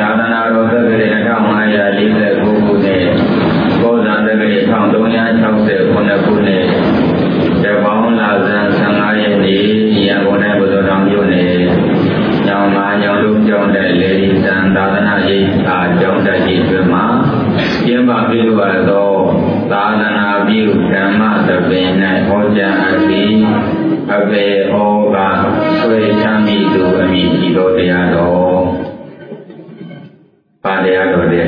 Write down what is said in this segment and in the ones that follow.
Dana Rosary and Maya Lisa Gune, goes under the Tondonia Chauce, Ponapune, the Baumlas and Sangayani, Yagone Budamune, Yama Yalum John, the ladies and Dana John the Jima, Yamba Biluado, Dana View, Kama, the Ben, Oja, Abe Oba, Sui Chami, do a meet Ido. Padayado de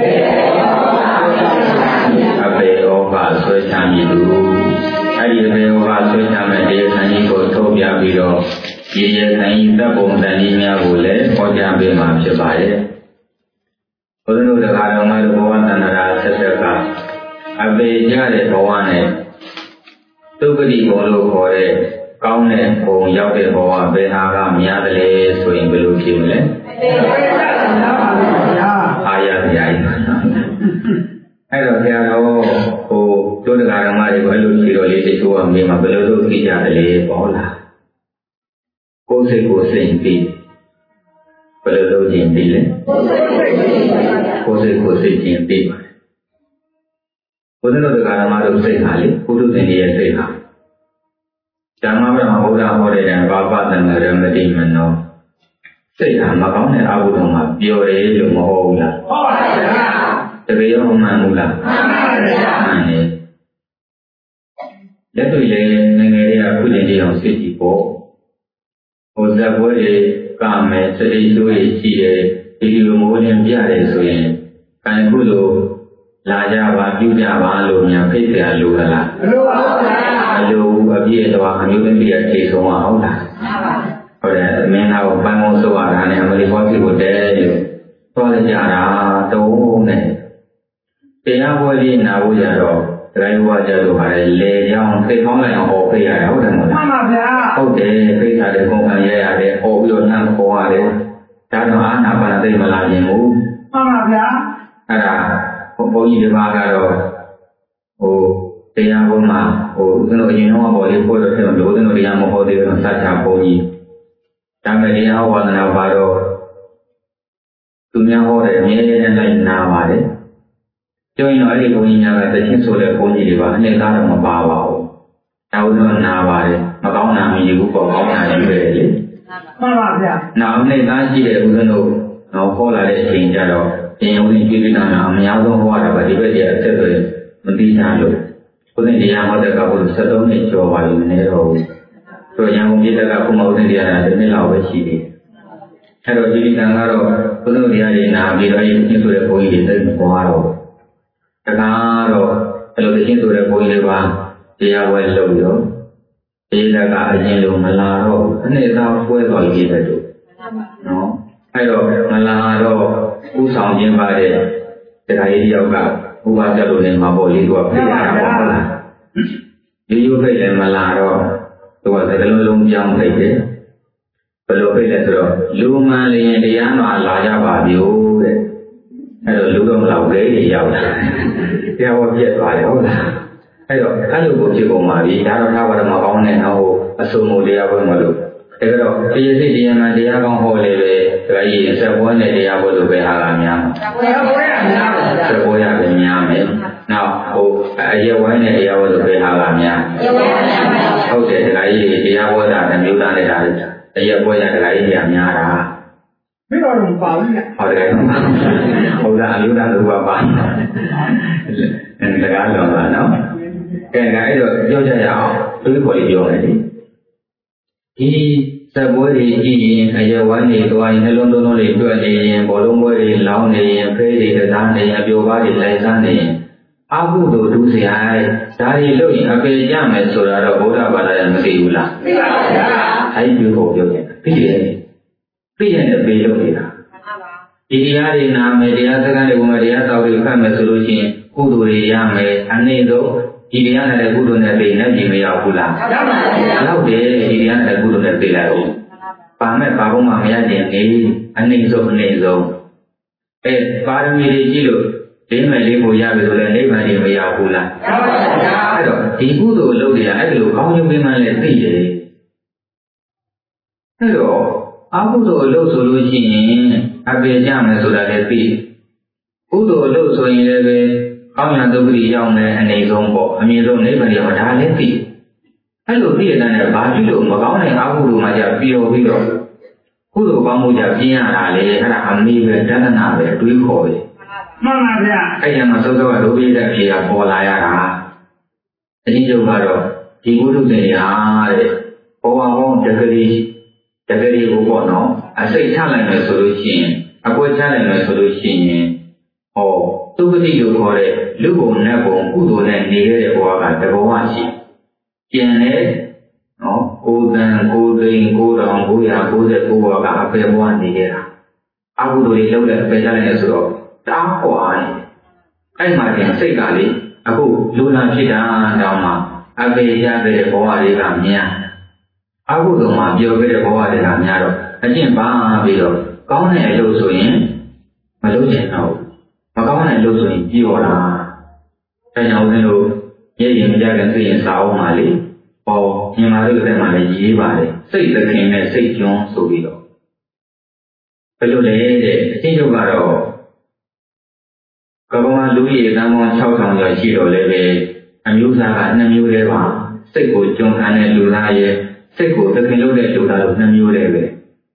Abe Oba Swechamidu Abe Oba Swechamade Saniko Tobia Bido Ye Sainta Bomdania Bule Oja Bema Chibale Odo the Karama Bowanara Sataka Abe Jare Bowane Tubadi Bolo Kore Kaune Kong Yabe Boa Behaga Miadale Swing Belu Kimle Ayah Yai. Hello, hello. Oh, to the Karama, you will see to a mema below Kija de Bola. Kose in Pete. Below in Pile. Kose in Pete. Wouldn't the Karama say Hali, who do the near say ha? Jamama Oda Hore and Baba than the demon no. Say, I'm about an Abudoma, your age of Mohola. The way of Mamula. Let me lay an area put in the city for. Was that what a come and say to a cheer, you more than Piares win. Can Hulu, Lajava, Jujava, Lumia, Petra, Lula. Hello, a beer, and you can be a case of Mahola. Men have been so and Emily possible there. Tolajara, Tone. They are worthy now, Yaro. Raiwaja, lay down, say online or pay out and oh, they pay at the company, they hope you're not for it. That's not a Malay move. Oh, you Magaro. Oh, they are woman. Oh, you know about it for the film, the Yamaho, they don't such a pony. Tamaria was an Alvaro to Naho and Navare. Join early going at the Chinsola Pony River and the Garam of Bavao. Thousand Navare, Madonna, you go for Hona Valley. Now, they can't see the Uno, no Hola exchange at all. They only give it on a Miao water, but the very accepted Medina. Putting the Yamaha couple settled into a while in the road. So young people are promoting the Mila City. Hello, Jimmy Tangaro, Puduria, be right into the point in the Poaro. Tagaro, hello, into the point of they are well low. They are a yellow Malaro, and they are well all given. No, hello, Malaro, who sound in by the idea of God, who was the name of Oli to a player. Do you pay them Malaro? To a long young lady. Below Pedro, Luma Liano, Alaya Babio, and a Ludum Laude, Yama. There was yet Viola. Hello, go to Mari, I don't have a Mahon and how a sumo de Avamadu. Hello, you see the Amandiagon Holy, Rai, Savoy, the Avo de Halamia. Savoya Yame. Now, oh, I hear one day I was a Halamia. Okay, the idea was that and you done it. The year boy at the idea, Yara. We don't follow you. Oh, that you done the Baba. And the guy don't know. And I don't know, do you he said, what is he? I have one day to I London only to a day and Bolomori, Lowney, and Prairie, the Sunday, and your body like Sunday. Abu do say I, Dari looking a very young and so that a Boda and Seula. I do hope you can. Pay and the pay of it. Idiarina, Media, the Maria, will come a solution, who do the young and Nado, Idiana, the good on the bay, Najimia Pula. Now there, Idiana, the good on the bay. Pame Pabuma, Yadi, and Nazo. Eh, pardon me, Gilo. They may live with Yabu and live and live Yapula. I don't. He would look at I look how you be my lady. Hello, အခုတို့လို့ဆိုလို့ရှိရင်အပေကြမယ်ဆိုတာလည်းသိကုသိုလ်လို့ဆိုရင်လည်းပဲကောင်းရာဒုက္ခတွေရောက်မယ်အနေဆုံးပေါ့အမြင့်ဆုံးနိဗ္ဗာန်ရောက်ဒါလည်းသိအဲ့လိုသိရတဲ့ဘာဖြစ်လို့မကောင်းတဲ့အကုသိုလ်မှကြပြောပြီးတော့ကုသိုလ်ကောင်းမှုကြပြင်းရတာလေအဲ့ဒါအမေပဲတဏှာပဲအတွေးခေါ်ပဲမှန်ပါဗျာအဲ့ရမှာသုသောကဒုပိတဲ့အဖြေကပေါ်လာရတာအကြီးကျုပ်ကတော့ဒီကုသိုလ်တွေဟာတဲ့ဘောဝဘောတကလေးကိုပေါ့နော်အစိတ်ချလိုက်မယ်ဆိုလို့ရှိရင်အကွက်ချလိုက်မယ်ဆိုလို့ရှိရင်သုပတိလို့ခေါ်တဲ့လူဘုံနတ်ဘုံကုသိုလ်နဲ့နေခဲ့တဲ့ဘဝကတဘောဝရှိကျန်တဲ့နော်9 သန်း 9 သိန်း 9,999ဘဝကအပေဘဝနေခဲ့တာအကုသိုလ်တွေလုပ်တဲ့အပေချလိုက်တယ်ဆိုတော့တားဟွာနေအဲ့မှာတင်စိတ်ကလေအခုလူနာဖြစ်တာတောင်မှအပေရတဲ့ဘဝတွေကများအကုသိုလ်မှာပြောခဲ့တဲ့ဘဝတွေကများတော့အကျင့်ပါပြီးတော့ကောင်းတဲ့အလုပ်ဆိုရင်မလုပ်ချင်တော့မကောင်းတဲ့အလုပ်ဆိုရင်ပြောတာအဲကြောင့်ဦးဇင်းတို့ရဲ့ရင်ကြတဲ့သိရင်စာအုပ်မှာလေမြန်မာလူတွေမှာလည်းရေးပါတယ်စိတ်သခင်နဲ့စိတ်ကျွန်းဆိုပြီးတော့ဘယ်လိုလဲတဲ့အချင်းချုပ်ကတော့ကမ္ဘာလူကြီးတန်းပေါင်း 6,000 ကျော်ရှိတော့လည်းပဲအမျိုးသားက2 မျိုးတည်းပါစိတ်ကိုကျွန်းခံတဲ့လူသားရဲ့စိတ်ကိုသခင်လုပ်တဲ့လူသားတို့2 မျိုးတည်းပဲ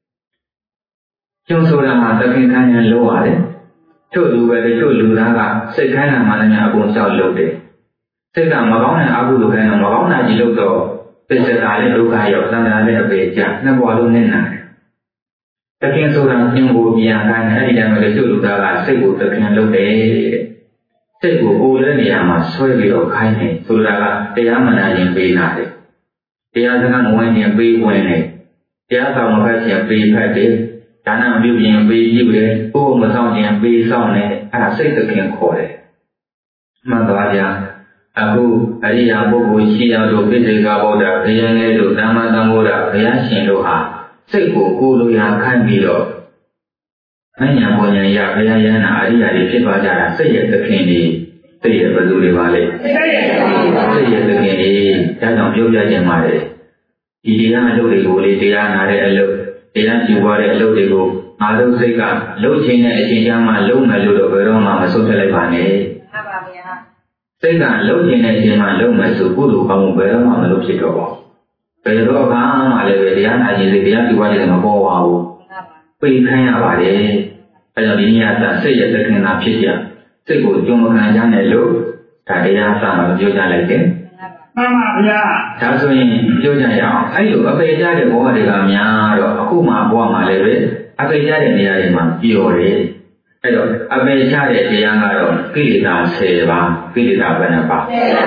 ကျွန်းဆိုတာမှာသခင်ခံရန်လုပ်ရတယ်တို့လူပဲတို့လူသားကစိတ်ခိုင်းတာမှလည်းအကုန်လျှောက်လုပ်တယ်စိတ်ကမကောင်းတဲ့အကုသိုလ်ခိုင်းတော့မကောင်းတာကြီးလုပ်တော့ပစ္စတာလည်းဒုက္ခရောက်သံဃာလည်းအပေကြနှစ်ဘဝလုံးနဲ့နာတယ်သခင်ဆိုတာသင်ကိုပြန်ခိုင်းတယ်အဲဒီတည်းမှာတို့လူသားကစိတ်ကိုသခင်လုပ်တယ်စိတ်ကိုကိုယ်လည်းနေရာမှာဆွဲပြီးတော့ခိုင်းတယ်ဆိုတာကတရားမနာရင်ပေးနာတယ်တရားစကားမဝင်ရင်ပေးဝင်တယ်တရားဆောင်မဖတ်ရင်ပေးဖတ်တယ်ဒါနပြုရင်ပေးပြုတယ်ကိုယ်မဆောင်ရင်ပေးဆောင်တယ်အဲ့ဒါစိတ်သခင်ခေါ်တယ်မှန်ပါဗျာအခုအရိယာပုဂ္ဂိုလ်ရှိရောက်တို့ပိဋကဗုဒ္ဓဘုရားငယ်တို့သမ္မာသမ္ဗုဒ္ဓဘုရားရှင်တို့ဟာစိတ်ကိုကိုယ်လိုရာခိုင်းပြီးတော့အညာပေါ်ညာရဘုရားယန္တာအရိယာတွေဖြစ်သွားကြတာစိတ်ရဲ့သခင်တွေစိတ်ရဲ့ဘယ်သူတွေပါလဲစိတ်ရဲ့သခင်တွေဒါကြောင့်ပြောပြခြင်းပါတယ်ဒီတရားအလုပ်တွေကိုလေတရားနာတဲ့အလုပ်တရားကျူပွားတဲ့အလုပ်တွေကိုငါတို့စိတ်ကလှုပ်ခြင်းနဲ့အချိန်ချမ်းမှလုံးမယ်လို့တော့ဘယ်တော့မှမဆုံးဖြတ်လိုက်ပါနဲ့မှန်ပါဗျာစိတ်ကလှုပ်ခြင်းနဲ့အချိန်မှလုံးမယ်ဆိုကုသိုလ်ကောင်းမှုဘယ်တော့မှမလုပ်ဖြစ်တော့ပါဘူးဘယ်တော့မှလည်းပဲတရားနာခြင်းတွေတရားကျူပွားခြင်းတွေမပေါ်ပါဘူးပိတ်ခိုင်းရပါတယ်အဲကြောင့်ဒီနေ့ကစိတ်ရဲ့သခင်သာဖြစ်ကြစိတ်ကိုကြုံမခံကြနဲ့လို့ဒါတရားစမှာပြောကြလိုက်တယ်မှန်ပါဗျာဒါဆိုရင်ပြောကြရအောင်အဲ့လိုအပေကြတဲ့ဘဝတွေကများတော့အခုမှဘဝမှာလည်းပဲအပေကြတဲ့နေရာတွေမှာပြောတယ်အဲ့တော့အပေကြတဲ့တရားကတော့ကိလေသာ10 ပါးကိလေသာဘယ်နှပါ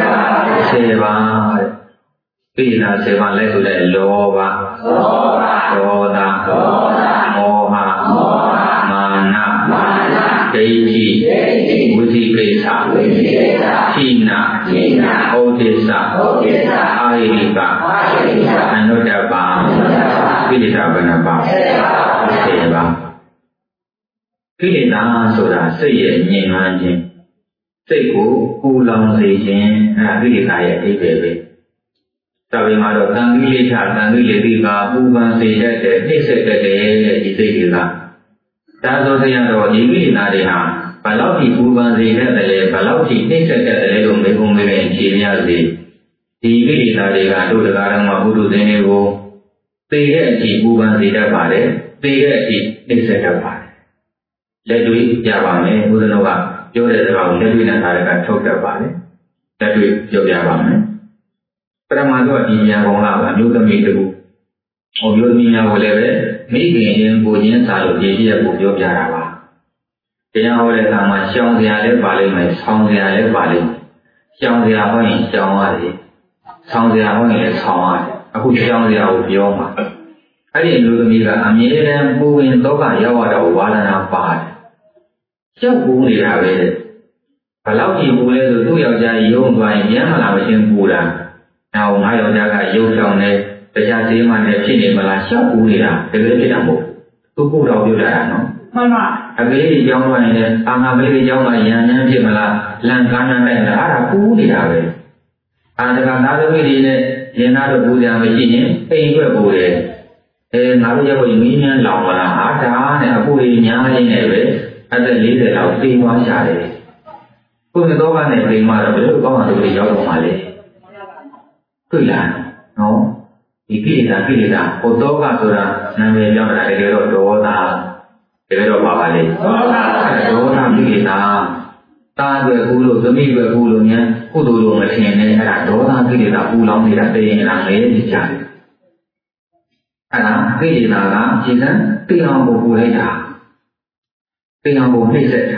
10 ပါးကိလေသာ10 ပါးလဲဆိုလဲလောဘဒေါသမောဟမာနဒိဋ္ဌိဝိသိကိစ္စခိနာဩဒိစ္စအာဟိကအနုတ္တပါကိလေသာဘယ်နှပါ10 ပါကိလေသာဆိုတာစိတ်ရဲ့ငြိမ်မှန်းခြင်းစိတ်ကိုပူလောင်စေခြင်းအဲကိလေသာရဲ့အဓိပ္ပာယ်ပဲသာဝေမှာတော့တန်ခိလေထတန်ခိလေတိကပူပန်စေတတ်တဲ့နှိစ္စတတ်တဲ့ဒီစိတ်တွေကဒါဆိုရင်တော့ဒီကိလေသာတွေဟာဘယ်လောက်ထိပူပန်စေတတ်တယ်လဲဘယ်လောက်ထိနှိစ္စတတ်တယ်လို့မေးခွန်းလေးဖြေရစေဒီကိလေသာတွေကတို့တရားတော်မှာဘုဒ္ဓဇင်းတွေကိုသိတဲ့အထိပူပန်စေတတ်ပါတယ်သိတဲ့အထိနှိစ္စတတ်ပါတယ်လက်တွေ့ပြပါမယ်ဘုရားတော်ကပြောတဲ့စကားကိုလက်တွေ့နဲ့ထားတဲ့ကထုတ်တတ်ပါတယ်လက်တွေ့ပြောပြပါမယ်ပရမတ်တော့ဒီညာကောင်လာအမျိုးသမီးတူအမျိုးသမီးများကိုလည်းပဲမိခင်ရင်ကိုချင်းစားလို့ဒီရက်ကိုပြောပြတာပါတရားဟောတဲ့အခါမှာရှောင်စရာလည်းပါလိမ့်မယ်ဆောင်းစရာလည်းပါလိမ့်မယ်ရှောင်စရာဟောရင်ရှောင်ရတယ်ဆောင်းစရာဟောရင်လည်းဆောင်းရတယ်အခုရှောင်စရာကိုပြောမှာအဲ့ဒီအမျိုးသမီးကအမြဲတမ်းပူဝင်ဒုက္ခရောက်ရတာကိုဝါဒနာပါတယ်ကြောက်ပူနေတာပဲဘယ်လောက်ကြည့်ပူလဲဆိုသူ့ယောက်ျားရုံသွားရင်ညမ်းမလာမချင်းပူတာနောက်ငါယောက်ျားကရုပ်ဆောင်နေတရားသေးမှလည်းဖြစ်နေမလားရှောက်ပူနေတာတကယ်ဖြစ်တာမဟုတ်သူပူတော့ပြောတာနော်မှန်ပါအကလေးကြီးကြောင်းသွားရင်လည်းအာငါကလေးကြီးကြောင်းသွားရန်ရန်ဖြစ်မလားလန်ကားနဲ့တိုက်တာအဲ့ဒါပူနေတာပဲအာတကသားသမီးတွေနဲ့ရင်သားတို့ပူကြမရှိရင်အိမ်အတွက်ပူတယ် ngã bây giờ có những nguyên nhân lòng là há đá này cô đi nhá như này vậy anh ta lý để lòng tin quá xa đấy cô người đó này thì mà là bây có mà tôi đi giáo dục mà đấy cứ là nó thì cái gì đó cô đó cả rồi là nam về giáo lại cái đó bảo lại đó là cái gì ta về khu lô tấm về khu lô nhá khu đồ lô mà thèn này là đó là cái gì đó khu lòng thì đã tiền là lấy gì chạy cái gì là chỉ là tiền ông bố lấy ra tiền ông bố lấy ra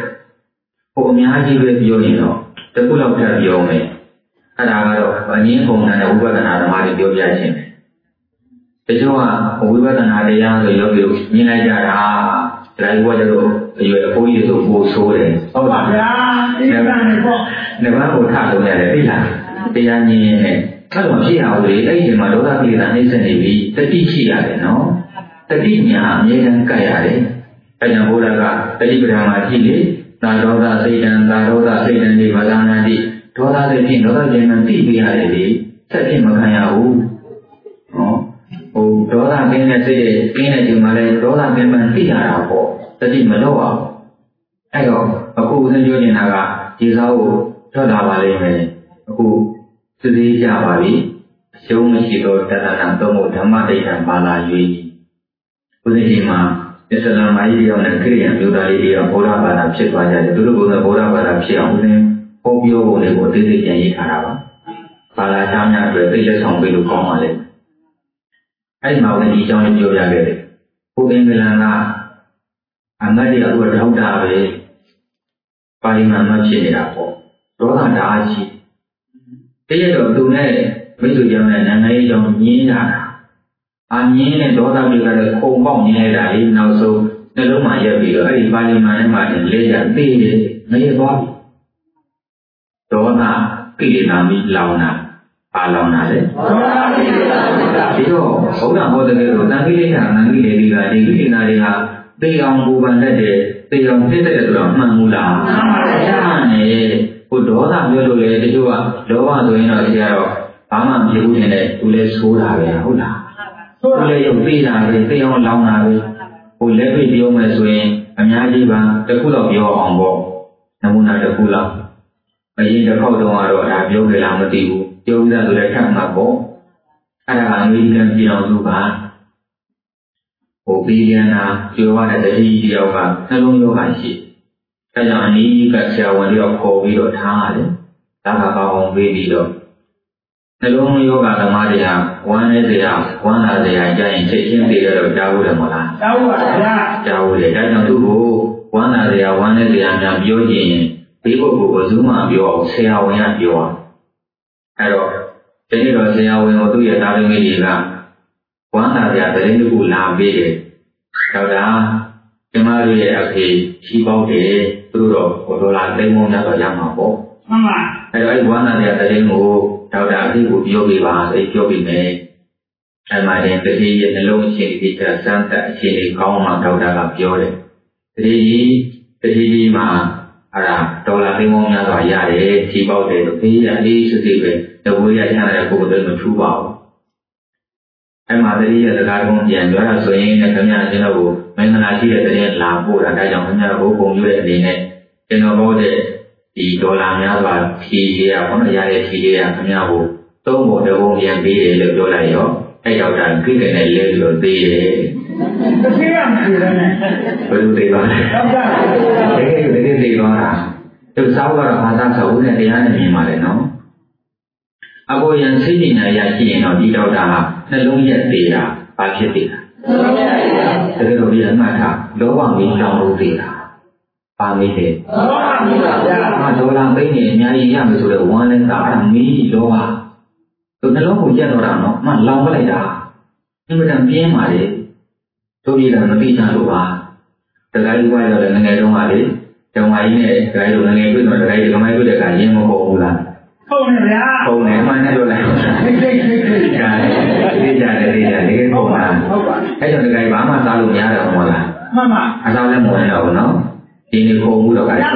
bố nhà chỉ về biểu hiện đóแต่ခုလောက်ထပ်ပြောမယ်အဲ့ဒါကတော့အငင်းပုံနဲ့ဝိပဿနာဓမ္မတွေပြောပြခြင်းတချို့ကဝိပဿနာတရားဆိုယောဂီမြင်လိုက်ကြတာဒါကြီးကကျတော့အရွယ်အဖိုးကြီးဆိုပိုဆိုးတယ်ဟုတ်ပါဗျာဒီကနေ့ပေါ့နေဘာကိုထလို့ရတယ်သိလားတရားမြင်ရင်အဲ့လိုဖြစ်ရအောင်လေအဲ့ဒီမှာဒေါသကိလေသာနှိမ့်ဆက်နေပြီတတိရှိရတယ်နော်တတိညာအမြဲတမ်းကြိုက်ရတယ်အဲ့ကြောင့်ဘုရားကတတိပဒံမှာကြည့်လေသာဒေါသစိတ်တံသာဒေါသစိတ်တံဒီဝဇာနာတိဒေါသစိတ်ဖြင့်ဒေါသဉာဏ်နဲ့သိပြရတယ်လေဆက်ဖြင့်မခံရဘူးနော်ဟိုဒေါသကင်းတဲ့စိတ်ရဲ့ကင်းတဲ့ချိန်မှာလဲဒေါသကင်းမှန်သိရတာပေါ့တတိမလို့အောင်အဲ့တော့အခုဦးဇင်းပြောနေတာကဒီစားကိုထွက်လာပါလိမ့်မယ်အခုသိသေးကြပါပြီအရှုံးမရှိတော့တဏ္ဍာသုံးဖို့ဓမ္မဒိဋ္ဌံပါလာ၍ဦးဇင်းဒီမှာအစ္စလာမ်မာကြီးရောက်တဲ့ခရိယာမျိုးသားလေးတွေကဘုရားဘာသာဖြစ်သွားကြတယ်သူတို့ကဘုရားဘာသာဖြစ်အောင်ဦးဇင်းဟောပြောဖို့လည်းကိုသိသိကြံရေးထားတာပါဘာသာချမ်းများအတွက်သိလက်ဆောင်ပေးလို့ကောင်းပါလေအဲ့မှာဝင်ဒီအကြောင်းလေးပြောပြခဲ့တယ်ဘုရင်ကလန်ကအမတ်တွေကအခုထောက်တာပဲပါဠိမှာမှဖြစ်နေတာပေါ့ဒေါသဓာတ်ရှိတကယ်တော့သူနဲ့မိတ်ဆွေကြောင့်လည်းနိုင်ငံရေးကြောင့်ညင်းတာအမြင်နဲ့ဒေါသတွေကလည်းခုံပေါက်နေရတာလေနောက်ဆုံးနှလုံးမှာရက်ပြီးတော့အဲ့ဒီပါဠိမှာနဲ့မှလေးရသေးတယ်မရသွားဘူးဒေါသကိလေသာမိလောင်တာပါလောင်တာလေဒီတော့ဘုရားဟောတဲ့လို့တန်ခိလေသာနန်ခိလေတွေကဒီကိလေသာတွေကသိအောင်ပူပန်တတ်တယ်သိအောင်ဖြစ်တဲ့ဆိုတော့မှန်ဘူးလားမှန်ပါဗျာနဲ့ဟိုဒေါသပြောလို့လေတချို့ကလောဘဆိုရင်တော့ဒီကတော့ဘာမှမဖြစ်ဘူးနဲ့သူလည်းဆိုးတာပဲဟုတ်လားဆိုးလည်းရုပ်သိတာပဲသိအောင်လောင်တာပဲဟိုလက်ပြပြောမယ်ဆိုရင်အများကြီးပါတစ်ခုတော့ပြောအောင်ပေါ့နမူနာတစ်ခုလောက်အရင်တစ်ခေါက်တော့ကတော့ဒါပြောကြလားမသိဘူးပြောကြဆိုလည်းထပ်မှာပေါ့အဲ့ဒါကအမေရိကန်ပြည်တော်စုကဟိုပြည်ရန်နာပြောရတဲ့တတိယယောက်ကနှလုံးရောဂါရှိအဲကြောင့်အနည်းကဆရာဝန်တွေခေါ်ပြီးတော့ထားရတယ်ဒါကကောင်းအောင်ပေးပြီးတော့နှလုံးရောဂါသမားတွေကဝမ်းနေစရာဝမ်းလာစရာကြရင်ချက်ချင်းသိရတော့ကြားဖို့တယ်မလားကြားဖို့ပါဗျာကြားဖို့တယ်ဒါကြောင့်သူ့ကိုဝမ်းလာစရာဝမ်းနေစရာများပြောရင်ဒီပုဂ္ဂိုလ်ကိုဇုမှပြောအောင်ဆရာဝန်ကပြောအောင်အဲ့တော့ဒီနေ့တော့ဆရာဝန်ကိုသူ့ရဲ့သားသမီးတွေကဝမ်းသာစရာသတင်းတစ်ခုလာပေးတယ်။ဒေါက်တာကျမတို့ရဲ့အဖေရှိပေါက်တယ်သူတို့တော့ဒေါ်လာသိန်းပေါင်းများတော့ရမှာပေါ့။မှန်ပါ။အဲ့တော့အဲ့ဝမ်းသာစရာသတင်းကိုဒေါက်တာအဖေကိုပြောပြပါဆိုပြောပြမယ်။အဲ့မှာရင်တတိယနှလုံးအခြေအနေကစမ်းသပ်အခြေအနေကောင်းမှဒေါက်တာကပြောတယ်။တတိယမှာအဲ့ဒါဒေါ်လာသိန်းပေါင်းများတော့ရတယ်ရှိပေါက်တယ်လို့ဖေးရလေးစစ်စစ်ပဲတဝေးရချတဲ့ပုဂ္ဂိုလ်တွေမထူးပါဘူးအဲ့မှာတတိယစကားကုန်းပြန်ပြောတာဆိုရင်လည်းခင်ဗျားကျွန်တော်ကိုမင်္ဂလာရှိတဲ့တည်းလာပို့တာဒါကြောင့်ခင်ဗျားတို့ဘုံပြုတဲ့အနေနဲ့ကျွန်တော်တို့တဲ့ဒီဒေါ်လာများစွာဖြည့်ရရဘာလို့ရတဲ့ဖြည့်ရခင်ဗျားကိုသုံးဖို့တဘုံပြန်ပေးတယ်လို့ပြောလိုက်ရောအဲ့တော့ဒါခိတဲ့နဲ့လဲလို့သေးတယ်သိရမှာလေဘယ်လိုသိပါလဲတကယ်သိသွားတာသူစားတော့ဘာသာဆိုဦးနဲ့တရားနဲ့မြင်ပါလေနော်အပေါ်ယံစိတ်ဉာဏ်ရရှိရင်တော့ဒီတော့တာနှလုံးရက်သေးတာဘာဖြစ်သေးတာတကယ်တော့ဒီအမှတ်ထားလောဘမင်းကြောင့်လို့သေးတာပါမေးတယ်လောဘမင်းပါဗျာဒေါ်လာသိနေအများကြီးရမယ်ဆိုတော့ဝမ်းလဲတာအဲ့ဒါမင်းလောဘသူနှလုံးကိုရက်တော့တာနော်မှလောင်ပလိုက်တာအင်မတန်ပြင်းပါလေတို့ပြည်တော်မသိချလို့ပါတခါကြီးကရောက်တယ်ငငယ်တုန်းကလေကျောင်းမကြီးနဲ့တခါကြီးငငယ်တွေ့တော့တခါကြီးကမိုင်းတွေ့တဲ့ကရင်းမဟုတ်ဘူးလားဟုတ်တယ်ဗျာဟုတ်တယ်မှန်တယ်လို့လိုက်သိကြတယ်ဟုတ်ပါဟုတ်ပါအဲ့တော့တခါကြီးဘာမှစားလို့မရတော့ဘူးလားမှန်ပါအစားလည်းမဝင်တော့ဘူးနော်ဒီနေ့ခုံမှုတော့ကလည်း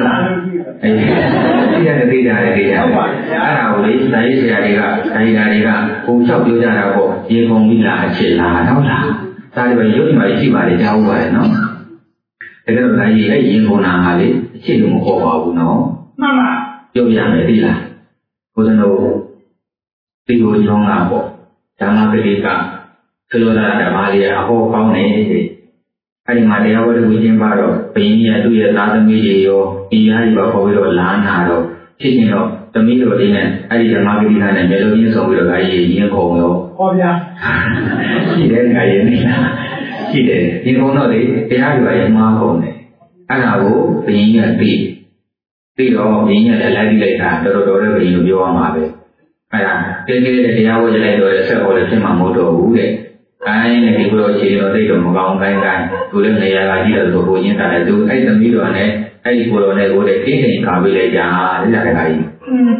သိကြတယ်ဟုတ်ပါအဲ့ဒါကိုလေစာရေးဆရာတွေကစာရေးတာတွေကဘုံလျှောက်ပြောကြတာပေါ့ရေခုံပြီလားအချစ်လားဟုတ်လားဒါတွေပဲရုပ်မှရှိပါလေကြားဟုတ်ပါတယ်နော်တကယ်တော့ဒါကြီးအဲ့ရင်ကုန်တာကလေအချစ်လို့မဟုတ်ပါဘူးနော်မှန်ပါပြောပြမယ်သိလားဘုရားတို့ဒီလိုကြောင်းတာပေါ့ဓမ္မပရိကဆိုလိုတာဓမ္မလေးအဟောကောင်းနေတယ်အဲ့ဒီမှာတရားဝတ္ထုကျင်းပါတော့ဘုရင်ကြီးကသူ့ရဲ့သားသမီးတွေရောဒီရားကြီးပါခေါ်ပြီးတော့လာနာတော့ဖြစ်နေတော့သမီးတော်လေးနဲ့အဲ့ဒီဓမ္မပရိကနဲ့မျိုးလုံးချင်းဆောင်ပြီးတော့ဒါကြီးရင်ကုန်ရောဟောဗျာရှိတဲ့ခါရင်နေတာရှိတယ်ဒီကုန်းတော့လေတရားတွေပါရမှားကုန်တယ်အဲ့ဒါကိုဘုရင်ကြီးကပြီးတော့ဘုရင်ကြီးကလည်းလိုက်ပြီးလိုက်တာတော်တော်လေးဘုရင်တို့ပြောရမှာပဲအဲ့ဒါတကယ်တဲ့တရားဝတ်လိုက်တော့ဆက်ဟောလည်းဖြစ်မှာမဟုတ်တော့ဘူးတဲ့ကိုင်းနဲ့ဒီလိုတော့ခြေတော်သိတော့မကောင်းကိုင်းသူလည်းနေရာကကြီးတော့ဘုရင်တာလည်းသူအဲ့သမီးတော်နဲ့အဲ့ဒီကိုတော်နဲ့ကိုတဲ့တင်းတင်းခါပေးလိုက်ကြတဲ့တခါကြီး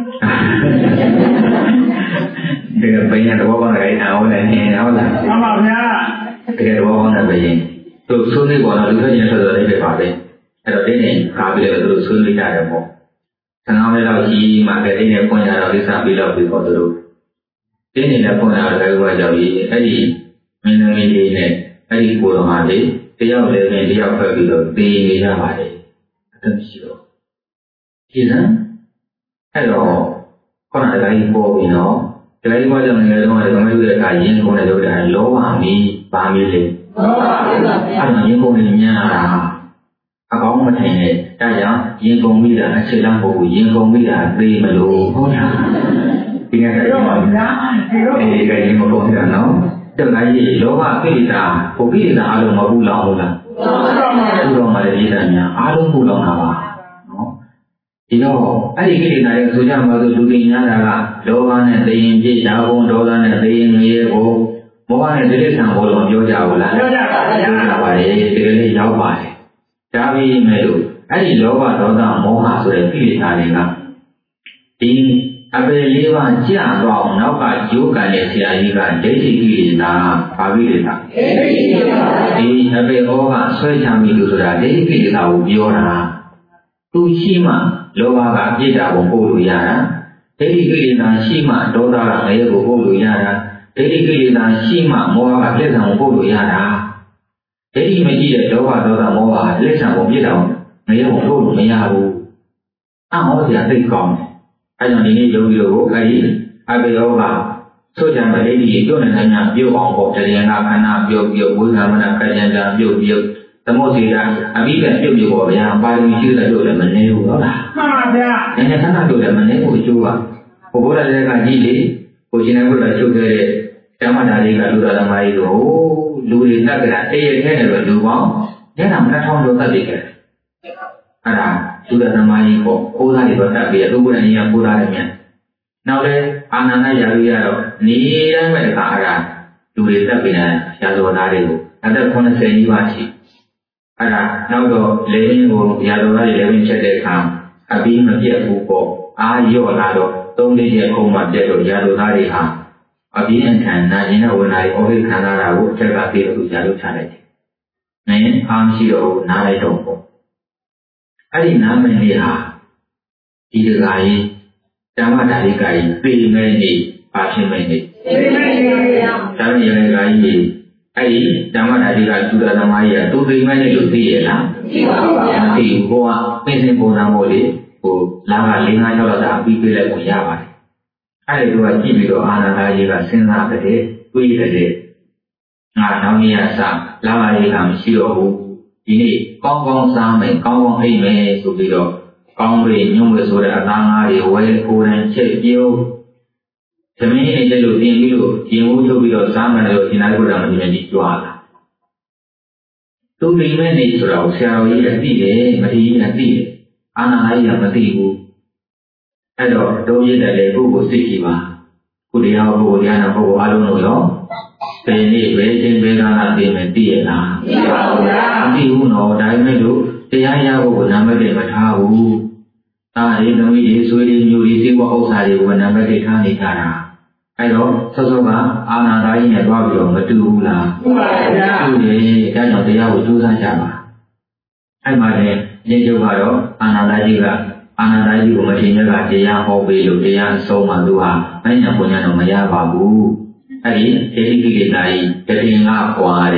ဒီကဘယ်တော့ဘာလဲအောင်လည်းနေဟုတ်လားမှန်ပါဗျာတကယ်တော့ဘာလဲဘယ်သူဆွေးနွေးပေါ်တော့လူတွေချင်းဆက်သွယ်နေပါပဲအဲ့တော့တင်းတင်းခါပေးလို့သူဆွေးနွေးကြတယ်ပေါ့ဆန္ဒမဲတော့ကြီးမှကလေးနဲ့ပွင့်ရတော့လိစားပြီးတော့ပြီးတော့သူတို့တင်းနေတဲ့ပွင့်ရတော့လည်းဘာကြောင့်ကြီးအဲ့ဒီမင်းသမီးလေးနဲ့အဲ့ဒီကိုတော်မလေးတယောက်လည်းနဲ့တယောက်ဖက်ပြီးတော့တည်နေကြပါတယ်အသက်ရှိတော့ဒီစံအဲ့တော့ခေါင်းတိုင်းပေါ်ပြီးတော့ဒီလိုမျိုးကြောင့်လည်းတော့သမီးတို့ကရင်းကုန်တဲ့လို့တိုင်းလောပါမီပါမီလေလောပါမီပါဗျာအဲ့တော့ရင်းကုန်နေများတာအကောင်းမထင်နဲ့ဒါကြောင့်ရင်ကုန်မိတာအခြေလမ်းပို့ကိုရင်ကုန်မိတာသိမလို့ဟုတ်လားဒီကနေ့တော့ဗျာဒီလိုဒီကရင်မကုန်တာနော်တခါကြီးလောဘကိလေသာဘုကိလေသာအလုံးမဘူးလောက်ဟုတ်လားဘူးတော့မှလည်းဒီတိုင်းများအားလုံးဘူးလောက်တာပါနော်ဒီတော့အဲ့ဒီကိလေသာရဲ့ဆိုကြမှာဆိုလူတွေများတာကလောဘနဲ့သိရင်ပြည့်ရာဘုံဒေါသနဲ့သိရင်ငရေဘုံမောဟနဲ့တိရစ္ဆာန်ဘုံလို့ပြောကြဘူးလားပြောကြပါဗျာပြောကြပါလေဒီကနေ့ရောက်ပါတယ်ဒါပြီးမဲ့လို့အဲ့ဒီလောဘဒေါသမောဟဆိုတဲ့ကိလေသာတွေကဒီအပေလေးပါးကြာတော့နောက်ကယုတ်ကလည်းဆရာကြီးကဒိဋ္ဌိကိလေသာဘာကိလေသာဒိဋ္ဌိကိလေသာဒီအပေဩကဆွဲချမိလို့ဆိုတာဒိဋ္ဌိကိလေသာကိုပြောတာသူရှိမှလောဘကပြစ်တာကိုပို့လို့ရတာဒိဋ္ဌိကိလေသာရှိမှဒေါသကငရဲကိုပို့လို့ရတာဒိဋ္ဌိကိလေသာရှိမှမောဟကပြစ်တာကိုပို့လို့ရတာဒိဋ္ဌိမကြည့်တဲ့လောဘဒေါသမောဟလက်ဆံပုံပြစ်တာကိုငရဲကိုပို့လို့မရဘူးအမောစရာသိကောင်းအဲ့ကြောင့်ဒီနေ့ယုံကြည်လို့အဲ့ဒီအပေယောကဆိုကြတဲ့ဒိဋ္ဌိပြုတ်နေတဲ့ညာပြုတ်အောင်ပေါ့တရားနာခန္ဓာပြုတ်ဝိသမနာကဉ္ဇာပြုတ်သမုတ်စီကအဘိဓမ္မာပြုတ်ပေါ့ဗျာပါဠိရှိတဲ့လို့လည်းမနေဘူးဟုတ်လားမှန်ပါဗျာနည်းနည်းခဏတို့လည်းမနေဘူးအကျိုးပါဘုရားလည်းကကြီးလေကိုရှင်နေဘုရားချုပ်ခဲ့တဲ့ဓမ္မဒါလေးကလူတော်သမားကြီးတို့လူတွေတတ်ကြတာတည့်ရထဲနဲ့ပဲလူပေါင်းညနာ2000ကျော်တတ်ပြီခဲ့အဲ့ဒါလူတော်သမားကြီးပေါ့ဘုရားတွေတော့တတ်ပြီးလူကိုယ်တိုင်ကြီးကဘုရားတယ်မြန်နောက်လဲအာနန္ဒရာလူရတော့နေတိုင်းမဲ့တခါအဲ့ဒါလူတွေတတ်ပြီးတဲ့ရာဇဝသားတွေကိုအသက်80ကြီးပါရှိအဲ့ဒါနောက်တော့လေရင်ကိုရာဇဝသားတွေလည်းချက်တဲ့အခါအပြီးမပြတ်ဘူးပေါ့အာရော့လာတော့3-4ရက်ခုမှပြတ်တော့ရာဇဝသားတွေဟာအပြီးအခံနာရင်နဲ့ဝင်လာပြီးဩဟိခံလာတာကိုအထက်ကပြေလို့ရာဇဝချလိုက်တယ်။နင်းအားမရှိတော့နားလိုက်တော့ပေါ့အဲ့ဒီနားမင်းလေးဟာဒီတကားကြီးဓမ္မဒါရိကကြီးပြေမဲ့နေပါဖြစ်မဲ့နေပြေမဲ့နေပါဗျာဓမ္မရေကကြီးအဲ့ဒီဓမ္မဒါရိကကျူတာသမားကြီးကသူပြေမဲ့နေလို့သိရလားသိပါဘူးဗျာသိဟိုကပင်စင်ပုံစံမို့လေဟိုလာက4-5-6လောက်တာပြီးပြလိုက်ကိုရပါတယ်အဲ့ဒီတော့ကြည့်ပြီးတော့အာနန္ဒာကြီးကစဉ်းစားတဲ့တွေးတဲ့ငါနောက်နေ့ကစလာပါရေးကမရှိတော့ဘူးဒီနေ့ကောင်းကောင်းစားမယ်ကောင်းကောင်းအိပ်မယ်ဆိုပြီးတော့ကောင်းပြီညွန့်ဝဲဆိုတဲ့အသားငါးတွေဝဲကိုယ်တိုင်ချက်ပြုတ်သမင်းအိမ်တက်လို့ပြင်ပြီးလို့ရင်ဦးထုတ်ပြီးတော့စားမယ်လို့ဒီနားကိုယ်တော်မဒီနေ့ကြွားလာသူဒီမဲ့နေဆိုတော့ဆရာတော်ကြီးကသိတယ်မဒီကြီးကသိတယ်အာနန္ဒာကြီးကမသိဘူးအဲ့တော့ဒုံးရည်တယ်လေကိုယ့်ကိုသိကြည့်ပါကိုတရားဟောကိုတရားနာဟောအားလုံးလို့ရောဘယ်နေ့ပဲချင်းပဲကားသိမယ်သိရလားသိပါဘူးဗျာမသိဘူးနော်ဒါပေမဲ့လို့တရားရဖို့နာမည်မထားဘူးဒါရေးသမီးရေးဆွေးလေးမျိုးလေးသိဖို့ဥစ္စာတွေကိုနာမည်ထားနေကြတာအဲ့တော့ဆော့ဆော့ကအာနန္ဒာကြီးနဲ့တွားပြီးတော့မတူဘူးလားတူပါဗျာတူတယ်ဒါကြောင့်တရားကိုကြိုးစားကြပါအဲ့မှာလည်းညကျုပ်ကတော့အာနန္ဒာကြီးကိုမတင်ရကတရားဟောပေးလို့တရားဆုံးမှသူဟာမညာပုံညာတော့မရပါဘူးအဲ့ဒီဒိဋ္ဌိကိလေသာကြီးတည်ငါပွားတယ်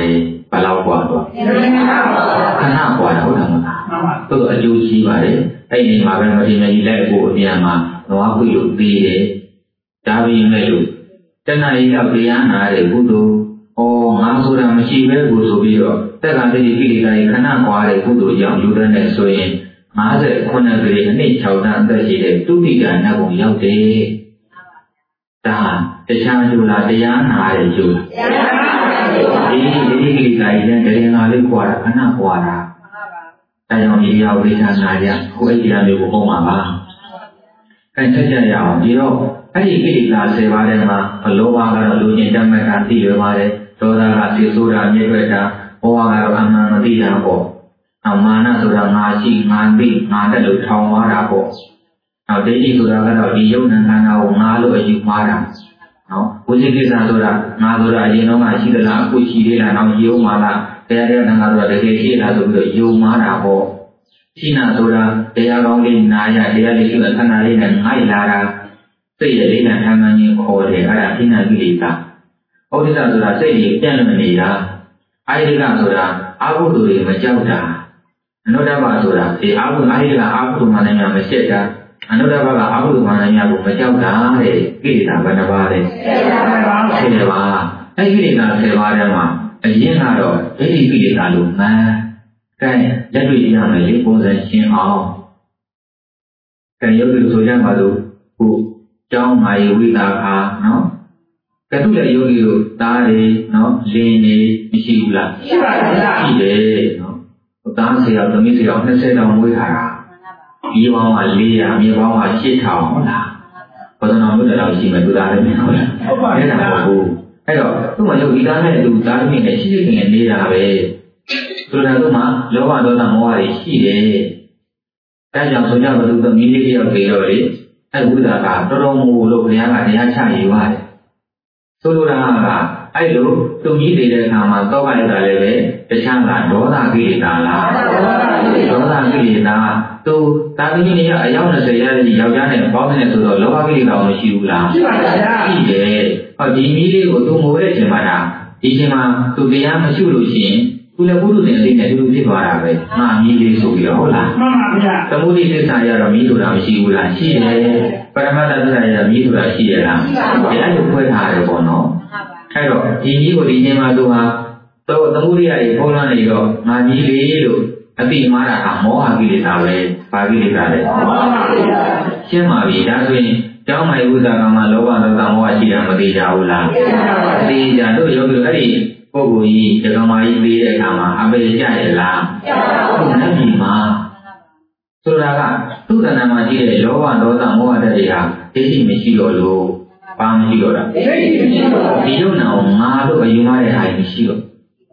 ဘာလောက်กว่าတော့ခဏกว่าဟုတ်တယ်မလားသို့တော့အကျိုးရှိပါတယ်အဲ့ဒီမှာပဲမတင်မကြီးလိုက်ဖို့အပြန်မှာနွားခွေလို့သေးတယ်ဒါပြီးမဲ့လို့တဏှာကြီးရောက်တရားနာတဲ့ကုသိုလ်ငါဆိုတာမရှိပဲကိုဆိုပြီးတော့တက္ကသိုလ်ကိလေသာကြီးခဏกว่าတဲ့ကုသိုလ်ကြောင့်ယူတဲ့နဲ့ဆိုရင်59ကလေးအနည်း6တန်းအသက်ရှိတဲ့တုတိကနတ်ဘုံရောက်တယ်ဒါတရားကျူလားတရားနာတဲ့ကျူဒီကိလေသာကြီးနဲ့တရားနာလေးกว่าတာခဏกว่าတာဒါကြောင့်ဒီရောက်ဝိသနာရကိုယ့်အရာမျိုးကိုပုံမှာပါအဲဆက်ကြရအောင်ဒီတော့အဲ့ဒီကိလေသာ10ပါးထဲမှာဘလောဘကတော့လူချင်းတတ်မှတ်တာသိရပါတယ်ဒေါသကသိဆိုတာမြဲွက်တာဘောဟကတော့အမှန်မသိတာပေါ့မာနဆိုတာငါရှိငါသိငါတက်လို့ထောင်သွားတာပေါ့ဒိဋ္ဌိဆိုတာကတော့ဒီယုံနာခန္ဓာကိုငါလို့အယူမှားတာဝိသေကိစ္စဆိုတာငါဆိုတာအရင်တော့မှရှိသလားအခုရှိသေးလားနောက်ယုံမှာလားတရားတရားနာဆိုတာတကယ်ရှိလားဆိုပြီးတော့ယုံမှားတာပေါ့ရှိနာဆိုတာတရားကောင်းလေးနာရတရားလေးရှိတဲ့ခန္ဓာလေးနဲ့ငိုက်လာတာစိတ်ရဲ့လေးနဲ့ခံမှန်းခြင်းခေါ်တယ်အဲ့ဒါရှိနာကိလေသာဩဒိစ္စဆိုတာစိတ်ကြီးပြန့်လွင့်နေတာအာယိကဆိုတာအာဟုတုတွေမကြောက်တာအနုတ္တဘဆိုတာဒီအာဟုအာယိကအာဟုတုမှလည်းမရှက်တာအနုတ္တဘကအာဟုတုမှလည်းကိုမကြောက်တာတဲ့ကိလေသာဘယ်နှပါးလဲ10ပါးအဲ့ကိလေသာ10ပါးထဲမှာအရင်ကတော့ဒိဋ္ဌိကိလေသာလို့မှန်ကဲလက်တွေ့ရမယ်လေပုံစံရှင်းအောင်ကဲရုပ်လို့ဆိုကြပါလို့ခုကျောင်းမာယဝိတာခါနော်ကဲသူလည်းယောဂီတို့သားတွေနော်လင်းနေမရှိဘူးလားရှိပါဗျာရှိတယ်နော်သားဆရာသမီးဆရာ20တောင်မွေးထားတာဒီပေါင်းက400မြေပေါင်းက8000ဟုတ်လားဘယ်တော့မှမတော်ရှိမယ်သူသားလည်းမဟုတ်လားဟုတ်ပါဘူးအဲ့ဒါဟုတ်အဲ့တော့သူ့မှာယောဂီသားနဲ့သူသားသမီးနဲ့ရှိရှိနေနေတာပဲဆိုတာကမှလောဘဒေါသမောဟတွေရှိတယ်အဲကြောင့်ဆိုကြပါစို့သမီးလေးတယောက်ပြေတော့လေအဲ့ဝိဒါကတော်တော်မို့လို့ဘုရားကတရားချယူရတယ်ဆိုလိုတာကအဲ့လိုသူကြီးနေတဲ့အခါမှာတောက်လိုက်တာလည်းပဲတခြားကဒေါသကိလေသာလားဒေါသကိလေသာသူတာသမီးတွေကအယောက်20ရတဲ့ယောက်ျားနဲ့ပေါင်းနေဆိုတော့လောဘကိလေသာမရှိဘူးလားရှိပါဗျာရှိတယ်ဟောဒီမီးလေးကိုသူငိုတဲ့အချိန်မှာဒီအချိန်မှာသူတရားမရှိလို့ရှိရင်သူလည်းဘုရုရှင်အလေးနဲ့သူဖြစ်သွားတာပဲငါမီးလေးဆိုပြီးတော့ဟုတ်လားမှန်ပါဗျာသမုဒိသစ္စာရတော့မီးဆိုတာမရှိဘူးလားရှိတယ်ပရမတ္တသစ္စာရမီးဆိုတာရှိရလားဒီအဲ့လိုခွဲထားတယ်ပေါ့နော်အဲ့တော့ဒီမီးကိုဒီနေ့မှသူဟာတော့သမုဒိယကြီးဖုံးလွှမ်းနေတော့ငါမီးလေးလို့အတိမာတာကမောဟကိလေသာပဲဘာကိလေသာလဲမှန်ပါဗျာရှင်းပါပြီဒါဆိုရင်ကျောင်းမိုင်ဥစ္စာကမှလောဘဒေါသမောဟရှိတာမသိကြဘူးလားသိကြတို့ယောဂီတို့အဲ့ဒီပုဂ္ဂိုလ်ကြီးဒကမာကြီးသေးတဲ့အခါမှာအပေကြရလားဟုတ်ပါဘူး။မှာဆိုတာကသူ့တဏ္ဍာမှာရှိတဲ့လောဘဒေါသမောဟဓာတ်တွေဟာဒိဋ္ဌိမရှိတော့လို့ဘာမရှိတော့တာဒိဋ္ဌိမရှိတော့ဒီယုံနာကိုငါတို့အယူမတဲ့ဟာမရှိတော့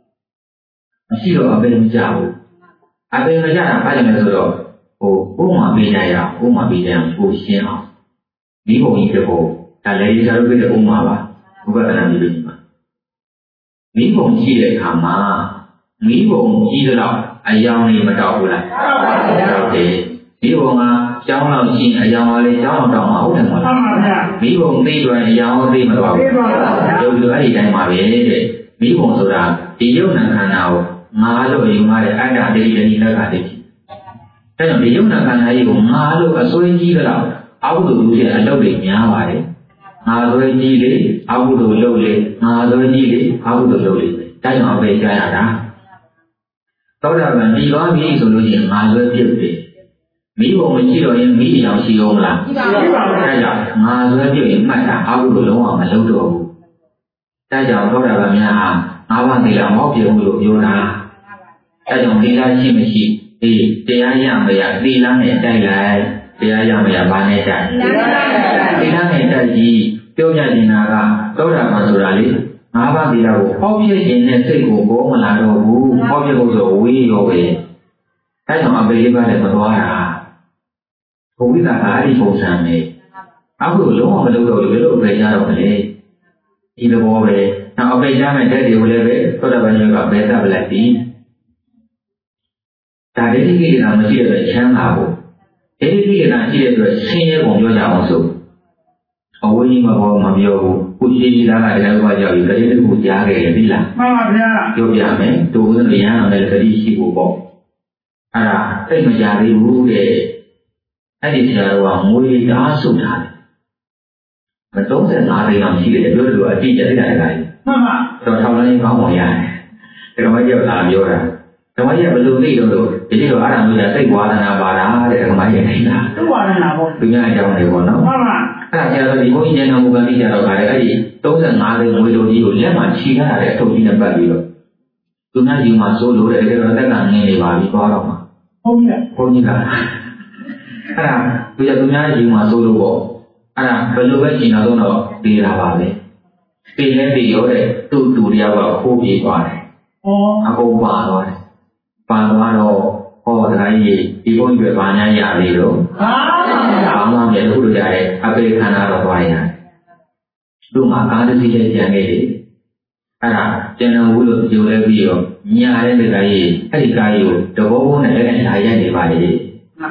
အပေမကြဘူးအပေမကြတာဘာကြောင့်လဲဆိုတော့ဥပမာပေးကြရအောင်ကိုရှင်းအောင်ဒီပုံကြီးတစ်ပုံဒါလည်းဒီစားလို့ပြတဲ့ဥပမာပါဥပဒနာမျိုးကြီးပါမိဘုံရှိတဲ့အခါမှာမိဘုံကြီးတော့အယောင်လေးမတော့ဘူးလားဟုတ်တယ်မိဘုံကကျောင်းလောက်ရှိအယောင်လေးကျောင်းလောက်တော့မဟုတ်တယ်မဟုတ်လားမိဘုံသိတော့အယောင်သိမတော့ဘူးရုပ်လိုအဲ့ဒီတိုင်းပါပဲတဲ့မိဘုံဆိုတာဒီယုံနာခန္ဓာကိုငါလို့ယူရတဲ့အဲ့ဒါဒိဋ္ဌိလက္ခဏာဒိဋ္ဌိအဲ့တော့ဒီယုံနာခန္ဓာကြီးကိုငါလို့အစွဲကြီးတော့အောက်လို့လူရဲ့အလုပ်တွေများပါတယ်ငါသွေးကြီးလေအဘုဒ္ဓလုပ်လေငါသွေးကြီးလေအဘုဒ္ဓလုပ်လေဒါကြောင့်အပေကြရတာသောတာပန်ဒီသွားပြီဆိုလို့ရှိရင်ငါသွေးပြုတ်တယ်မိဘမရှိတော့ရင်မိအကြောင်းရှိအောင်မလားရှိပါဘူးဒါကြောင့်ငါသွေးပြုတ်ရင်မှတ်တာအဘုဒ္ဓလုံးအောင်မလုပ်တော့ဘူးဒါကြောင့်သောတာပန်များဟာငါးပါးသီလမောပြုံးလို့ပြောတာဒါကြောင့်သီလရှိမရှိဒီတရားရမရသီလနဲ့တိုက်လိုက်တရားရမရဘာနဲ့တိုက်သီလနဲ့တိုက်ကြီးပြောပြနေတာကသောတာပန်ဆိုတာလေငါးပါးသီလကိုဟောပြခြင်းနဲ့စိတ်ကိုဘောမလာတော့ဘူးဟောပြဖို့ဆိုဝေးရောပဲအဲကြောင့်အပေလေးပါးလည်းမသွားတာဘုဝိသကအဲ့ဒီပုံစံနဲ့အခုလုံးဝမလုပ်တော့ဘူးလို့အပေကြတော့မလဲဒီသဘောပဲနောက်အပေကြမဲ့တဲ့တွေကိုလည်းပဲသောတာပန်ကဘယ်သက်ပလက်ပြီဒါဒိဋ္ဌိကိလေသာမရှိတဲ့ချမ်းသာဖို့ဒိဋ္ဌိကိလေသာရှိတဲ့အတွက်ဆင်းရဲပုံပြောကြအောင်ဆို away Mabio, Puchila, Delvaja, very good Yare, Villa. Mamma, Yobiame, to the Liana, the Kadishi. Ah, take my Yari Rude. That is Mui Asutan. But those are not enough to do a teacher that I. Mamma, so how many come here? The Maya Laviola. The Maya Blue, the little Adam will take one and a bara, the Maya. The one and a half. We are down the one. Mamma, I tell the Moy Mugani Jalai, those are not the widow you, Lemma, she had a told in a babylon. Do not you must so load a little than any body bottom. Only that. We are doing you must so low. Ah, below in a donor, the Lavale. They let the other two to the other who be by. Oh, a whole Pano, or the Rai, people you have an Yaro. Ah, the good guy, a big canal of wire. Do my father see a Janity. Ah, General Wood, you have you, Nia and the Gai, Helicayo, the bone and I identify.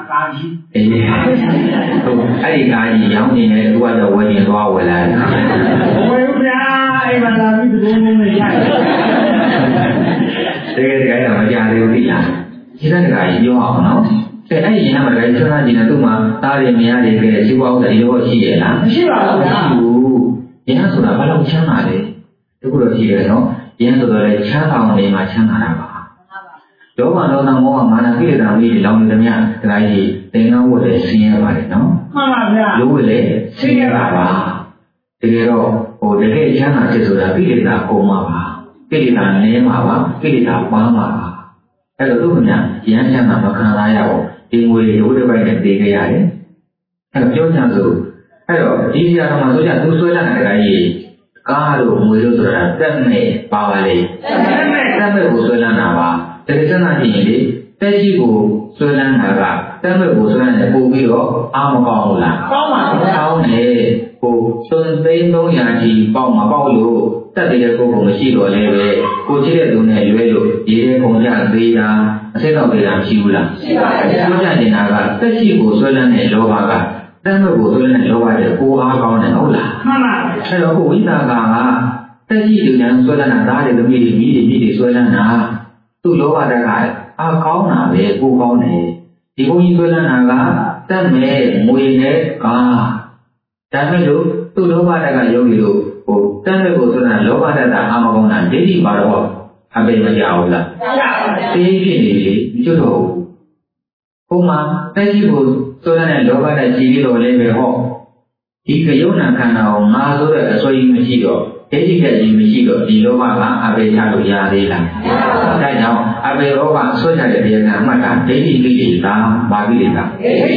I got young in it, what a wedding law will I. She doesn't like you all, no? Say, I have a restaurant in a Duma, Tari Miari, she walked a little here. You, yes, to the Balam Chanade. The good here, no? Yes, to the Chana on the Machanaba. No one knows more Manaki than we belong to the man, like they know what they see about it, no? You will see about the hero or the gay Chana to the Pilita Omava, Pilita Nemawa, Pilita Mama. Hello, Luna, Yanchana Makanaya, in way you would have been the Gay. Hello, Jonazu. Hello, these are Mazuja to Sulan, Carlo, Muzura, Dame, Pavale, Dame Usulanava. There is an idea that you go, Sulanava, Dame Usulan, Bugio, Amagola. How may go, Sun Bendo Yaji, Bama Paulo, that they go from the Shiro Leve, go to the Duneluelo, Yere Ponja, Veda, a set of the Shula. Sujaninaga, that she goes Sulan and Lovaga, Dame Usulan and Lova, who are gone and Ola. Mamma, hello, Winaga, that she do not Sulan and died the meeting Sulana. To lower the guy, a corner, a book on it. The only Sulanaga, that may, Muine, Tamil, to lower the guy, you go, Tamil Sulan, lower the Amagona, Didi Baro, Abeja. Say, you know. Homa, that you go, Sulan and lower the civil or level home. If you can now, Mazur, so you may Educate in Michigo, the Lova, Abeja, Yadela. Right now, Abeova, Soja, Mata, Daily Lita, Babylita.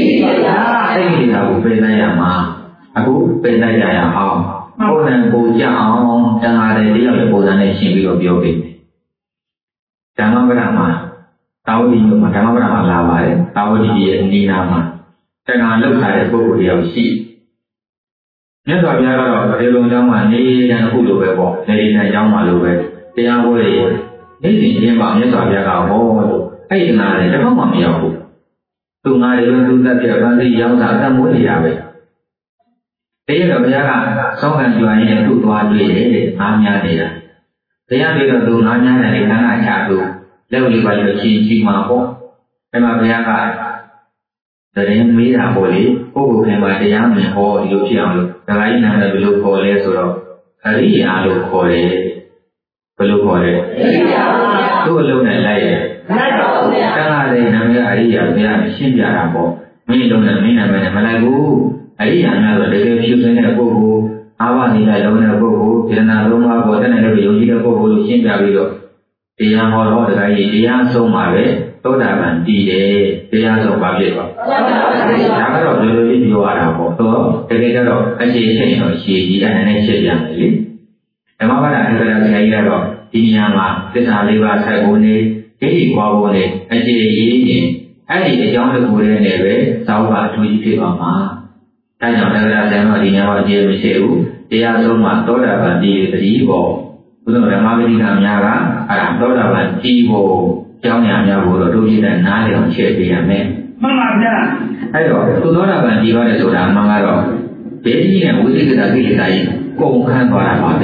Daily Penayama, Abu Penayama, Onan Boja, and Adela, the Bodanation of your baby. Tamabrama, Taudi, Tamabrama Lava, Taudi, and Ninama. Then I look at a book of sheep. Yes, I have a little young need and who do it, lady and young Maluve. They are way. Needing him on yes, I have all. I did not let him on you. Do not even do that, the young Satan would have it. They are Yaga, so can you are to one day, Anya data. They are able to do Nanya and Kana Chatu, level by the Chima, and my Yaga. The name made a body, who came by the young man or Luciano, the line and the blue for less or Aria look for it. Blue for it. Two alone and liar. Tana de Namia, they are Shinjarabo. Me don't mean a man, Malagu. Aria, another day, she was in a bobo. Avani, I don't know, bobo, Roma, or then I will use a bobo, Shinjario. The young or the guy, the young so married. Todaman, D. They are so public. Number of the you are about, so the leader of education or she and an education. A mother and the Sayero, Inyama, this are Liva Sagone, Eddie Quabone, and J. I young the good and every, Sauva to Yama. I know that I am not James Seu, they are so much Todaman, the evil. Who know the Marketing Yara, I am Todaman, evil. Trong nhà vừa rồi đôi khi là nái để chuyện gì hả mẹ? I don't. To know that when you are so damn mama, 베이징의 우리가 되겠다이 공간 거라마베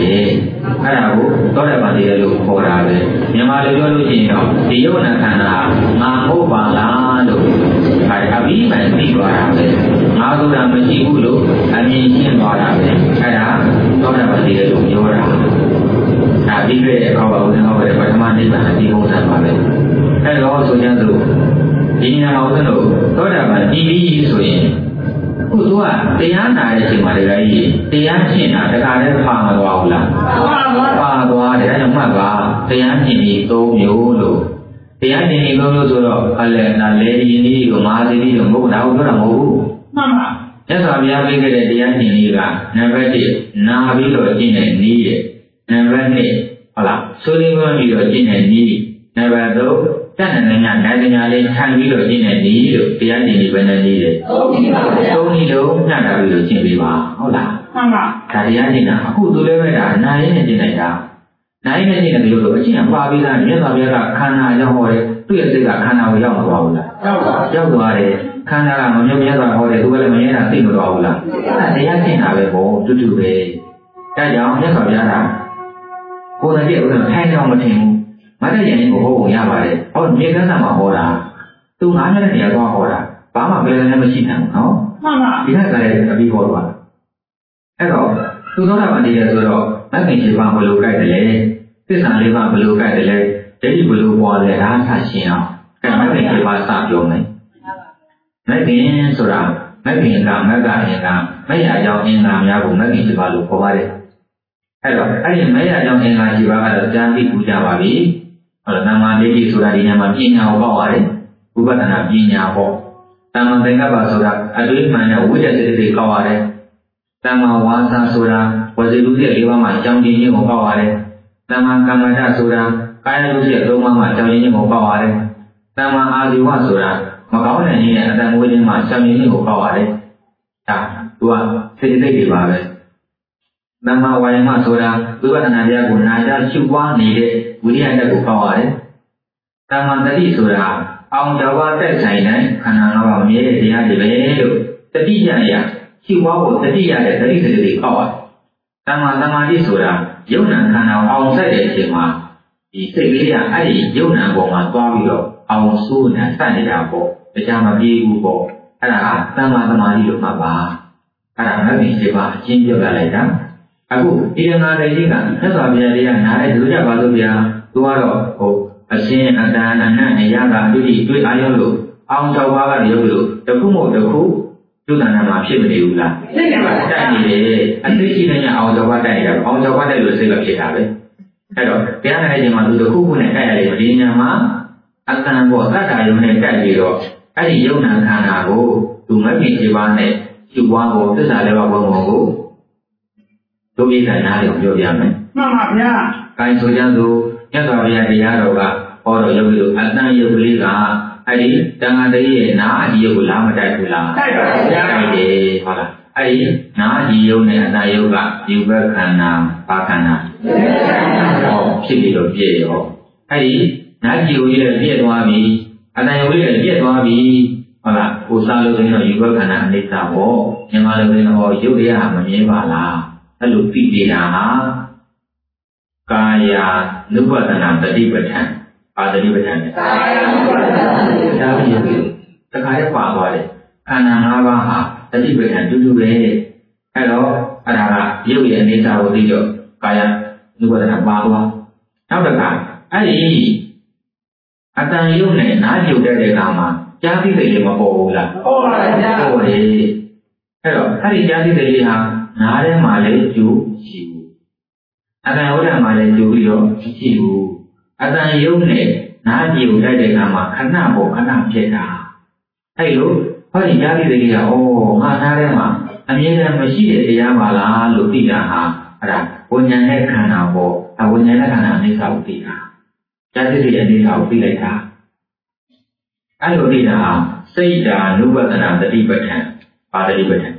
하라고 떠나봐야 거라베မြန်မာလိုပြောလို့ရှိရင်တော့ဒီယုံနာခန္ဓာငါဟုတ်ပါလားလို့အပြီးမှန်ပြီးသွားတာပဲငါဆိုတာမရှိဘူးလို့အမြင်ရှင်းသွားတာပဲအဲ့ဒါသောတာပန်ရဲ့လို့ပြောတာဒါပြီးခဲ့တဲ့အောက်ပါဦးဇင်းဟောတဲ့ပထမနိဗ္ဗာန်အပြီးပုံစံပါပဲအဲ့တော့ဆိုကြစို့ဒီနေရာမှာဦးဇင်းတို့သောတာပန်ပြီးပြီဆိုရင်ခုသူကတရားနာတဲ့အချိန်မှာတကယ်ကြီးတရားရှင်းတာတခါတည်းပါမသွားဘူးလားပါသွားတယ်အဲ့ဒါမှတ်ပါတရားရှင်းပြီး၃မျိုးလို့တရားရှင်းပြီး၃မျိုးဆိုတော့အလဲနာလေရင်းကြီးကိုမဟာသီတိကိုမဟုတ်ဒါကိုပြောတာမဟုတ်ဘူးမှန်ပါမြတ်စွာဘုရားပေးခဲ့တဲ့တရားရှင်းကြီးကနံပါတ်1နာပြီးတော့ရှင်းတဲ့နည်းရဲ့နံပါတ်2ဟုတ်လားဆိုရင်ပြီးတော့ရှင်းတဲ့နည်းနံပါတ်3တဏ္ဍာညာနိုင်ညာလေးထိုင်ပြီးတော့ရှင်းတဲ့နည်းလို့တရားရှင်းကြီးပဲနဲ့နည်းတယ်၃နည်းပါဗျာ၃နည်းလုံးညှတာပြီးတော့ရှင်းပေးပါဟုတ်လားမှန်ပါဒါတရားရှင်းတာအခုသူလည်းပဲဒါနိုင်ရင်ရှင်းလိုက်တာနိုင်ရင်ရှင်းတယ်လို့ဆိုအချင်းပါပြီးသားမြတ်စွာဘုရားကခန္ဓာရောက်ဟောတယ်သူ့ရဲ့စိတ်ကခန္ဓာကိုရောက်မသွားဘူးလားရောက်သွားတယ်ခန္ဓာကမမြတ်မြတ်စွာဟောတယ်သူကလည်းမမြဲတာသိမသွားဘူးလားအဲ့ဒါတရားရှင်းတာပဲပေါ့တူတူပဲဒါကြောင့်မြတ်စွာဘုရားကကိုယ်တည်းကထိုင်တော့မထင်ဘူးမတည့်ရင်ကိုဟောဖို့ရပါတယ်ဟောမြေကန်းစာမှာဟောတာသူငါးရက်နေရာသွားဟောတာဘာမှဘယ်လည်းမရှိနိုင်ဘူးနော်မှန်ပါဒီကလည်းအပြီးဟောသွားအဲ့တော့သူသောတာပန်တည်းဆိုတော့မဂ္ဂင်7ပါးဘယ်လိုကြိုက်တယ်လဲသစ္စာ4ပါးဘယ်လိုကြိုက်တယ်လဲဒိဋ္ဌိဘယ်လိုပေါ်လဲဒါဆရှင်းအောင်အဲ့မဂ္ဂင်7ပါးစပြောမယ်မဂ္ဂင်ဆိုတာမဂ္ဂင်ကမဂ္ဂအင်္ဂါမယအကြောင်းအင်္ဂါများကိုမဂ္ဂင်7ပါးလို့ခေါ်ပါတယ်အဲ့တော့အဲ့ဒီမယအကြောင်းအင်္ဂါ7ပါးကတော့ကြားပြီးပူကြပါပြီဟုတ်လားနာမလေးကြီးဆိုတာဒီညမှာပညာကိုပေါ့ရတယ်ဥပဒနာပညာပေါ့တမ္မာသင်္ကပ္ပဆိုတာအတွေးမှန်တဲ့ဝိတ္တစိတ္တိကောက်ရတယ်တမ္မာဝါစာဆိုတာဝစီလူရဲ့၄ပါးမှာကြောင်းကျင်ခြင်းကိုကောက်ရတယ်တမ္မာကမ္မဋ္ဌဆိုတာကာယလူရဲ့၃ပါးမှာကြောင်းကျင်ခြင်းကိုကောက်ရတယ်တမ္မာအာဇီဝဆိုတာမကောင်းတဲ့နည်းနဲ့အတန်မွေးခြင်းမှာကြောင်းကျင်ခြင်းကိုကောက်ရတယ်ဒါသူကစိတ္တိတွေပါပဲတမ္မာဝါယမဆိုတာဝိပဿနာတရားကိုနာကြရှုပွားနေတဲ့ဝိရိယတက်ကိုကောက်ရတယ်တမ္မာတတိဆိုတာအောင်ကြောပါတက်ဆိုင်တဲ့ခန္ဓာ၅ပါးမြဲတဲ့တရားတွေပဲလို့တတိယရရှုပွားဖို့တတိယတဲ့တတိစိတ္တိကောက်ရတယ်တမ္မာသမာဓိဆိုတာယုံနာခန္ဓာအောင်ဆက်တဲ့အချိန်မှာဒီစိတ်ကလေးကအဲ့ဒီယုံနာပေါ်မှာသွားပြီးတော့အောင်စိုးနေစနေတာပေါ့တရားမပြေဘူးပေါ့အဲ့ဒါကတမ္မာသမာဓိလို့မှတ်ပါအဲ့ဒါမဂ္ဂင်7ပါးအချင်းပြောပြလိုက်တာအခုဒီငါတဲ့ကြီးကသက်စွာဘုရားတရားနားတဲ့လူကြပါလို့ဗျာသူကတော့ဟိုအရှင်းအတန်အနတ်အရာကအတူတူတွေ့အားရုံလို့အောင်၆ပါးကနေရုပ်လို့တခုမို့တခုဒုက္ခနာမှာဖြစ်မနေဘူးလားဖြစ်နေပါဘူးတိုက်နေတယ်အသိရှိနေအောင်၆ပါးတိုက်ရတာအောင်၆ပါးတိုက်လို့စိတ်ကဖြစ်တာပဲအဲ့တော့တရားနာတဲ့ချိန်မှာသူတခုခုနဲ့တိုက်ရတယ်ဒီညာမှာအတန်ပေါ်သတ္တယုံနဲ့တိုက်ပြီးတော့အဲ့ဒီယုံနာခန္ဓာကိုသူမဂ္ဂင်7ပါးနဲ့ရှုပွားဖို့သစ္စာ4ပါးဘုံကိုဒုက္ခနာနာကိုပြောပြမယ်မှန်ပါဗျာ။အဲဆိုကြစို့မြတ်စွာဘုရားတရားတော်ကဟောတော်ရုပ်လို့အတန်ရုပ်ကလေးကအဲ့ဒီတန်ခါတည်းရဲ့နာအကြီးရုပ်ကိုလာမတိုက်ဘူးလားတိုက်ပါဗျာတိုက်တယ်ဟုတ်လားအဲ့ဒီနာအကြီးရုပ်နဲ့အတန်ရုပ်ကယူဘခန္ဓာဘာခန္ဓာဟောဖြစ်ပြီးတော့ပြည့်ရောအဲ့ဒီနာအကြီးရုပ်ရဲ့ပြည့်သွားပြီအတန်ရုပ်ရဲ့ပြည့်သွားပြီဟုတ်လားကိုစားလို့ဆိုရင်တော့ယူဘခန္ဓာအနိစ္စပေါ့မြန်မာလိုဆိုရင်တော့ရုပ်တရားမမြင်ပါလားအဲ့လိုသိနေတာဟာကာယ ानु ပဒနာတတိပဋ္ဌာန်ပါတတိပဋ္ဌာန်နဲ့ကာယ ानु ပဒနာဒါပဲရုပ်တခါတည်းပါသွားတယ်ခန္ဓာ၅ပါးဟာတတိပဋ္ဌာန်တူတူပဲအဲ့တော့အဲ့ဒါကရုပ်ရဲ့အနေစာကိုသိတော့ကာယ ानु ပဒနာပါသွားနောက်တစ်ခါအဲ့ဒီအတန်ရုပ်နဲ့နားရုပ်တဲ့အခါမှာကြားသိစိတ်လေးမပေါ်ဘူးလားပေါ်ပါဗျာပေါ်တယ်အဲ့တော့အဲ့ဒီကြားသိစိတ်လေးဟာနားထဲမှာလည်းကျူရှိဘူးအတန်ဟုတ်တယ်မှာလည်းကျူပြီးတော့ရှိဘူးအတန်ယုံနဲ့နားကြည့်ကိုတိုက်တဲ့အခါမှာခဏပေါ်ခဏဖြစ်တာအဲ့လိုဟောဒီကြားသိတဲ့ကြီးကငါနားထဲမှာအမြဲတမ်းမရှိတဲ့တရားပါလားလို့သိတာဟာအဲ့ဒါဝိညာဉ်နဲ့ခန္ဓာပေါ်ဝိညာဉ်နဲ့ခန္ဓာအနိစ္စကိုသိတာကြားသိတဲ့အနေအထားကိုသိလိုက်တာအဲ့လိုသိတာဟာစိတ်ဓာ ानु ပဒနာတတိပဋ္ဌာန်ပါတတိပဋ္ဌာန်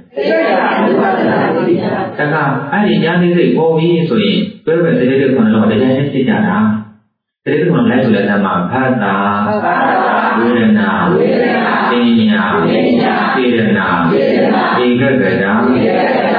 တခါအဲ့ဒီဉာဏ်သိစိတ်ပေါ်ပြီးဆိုရင်တွဲပဲတတိယခုနလုံးတရားချင်းသိကြတာတတိယခုနလိုက်ဆိုတဲ့ဓမ္မဖတ်တာဝေဒနာပညာစေတနာဧကဂတ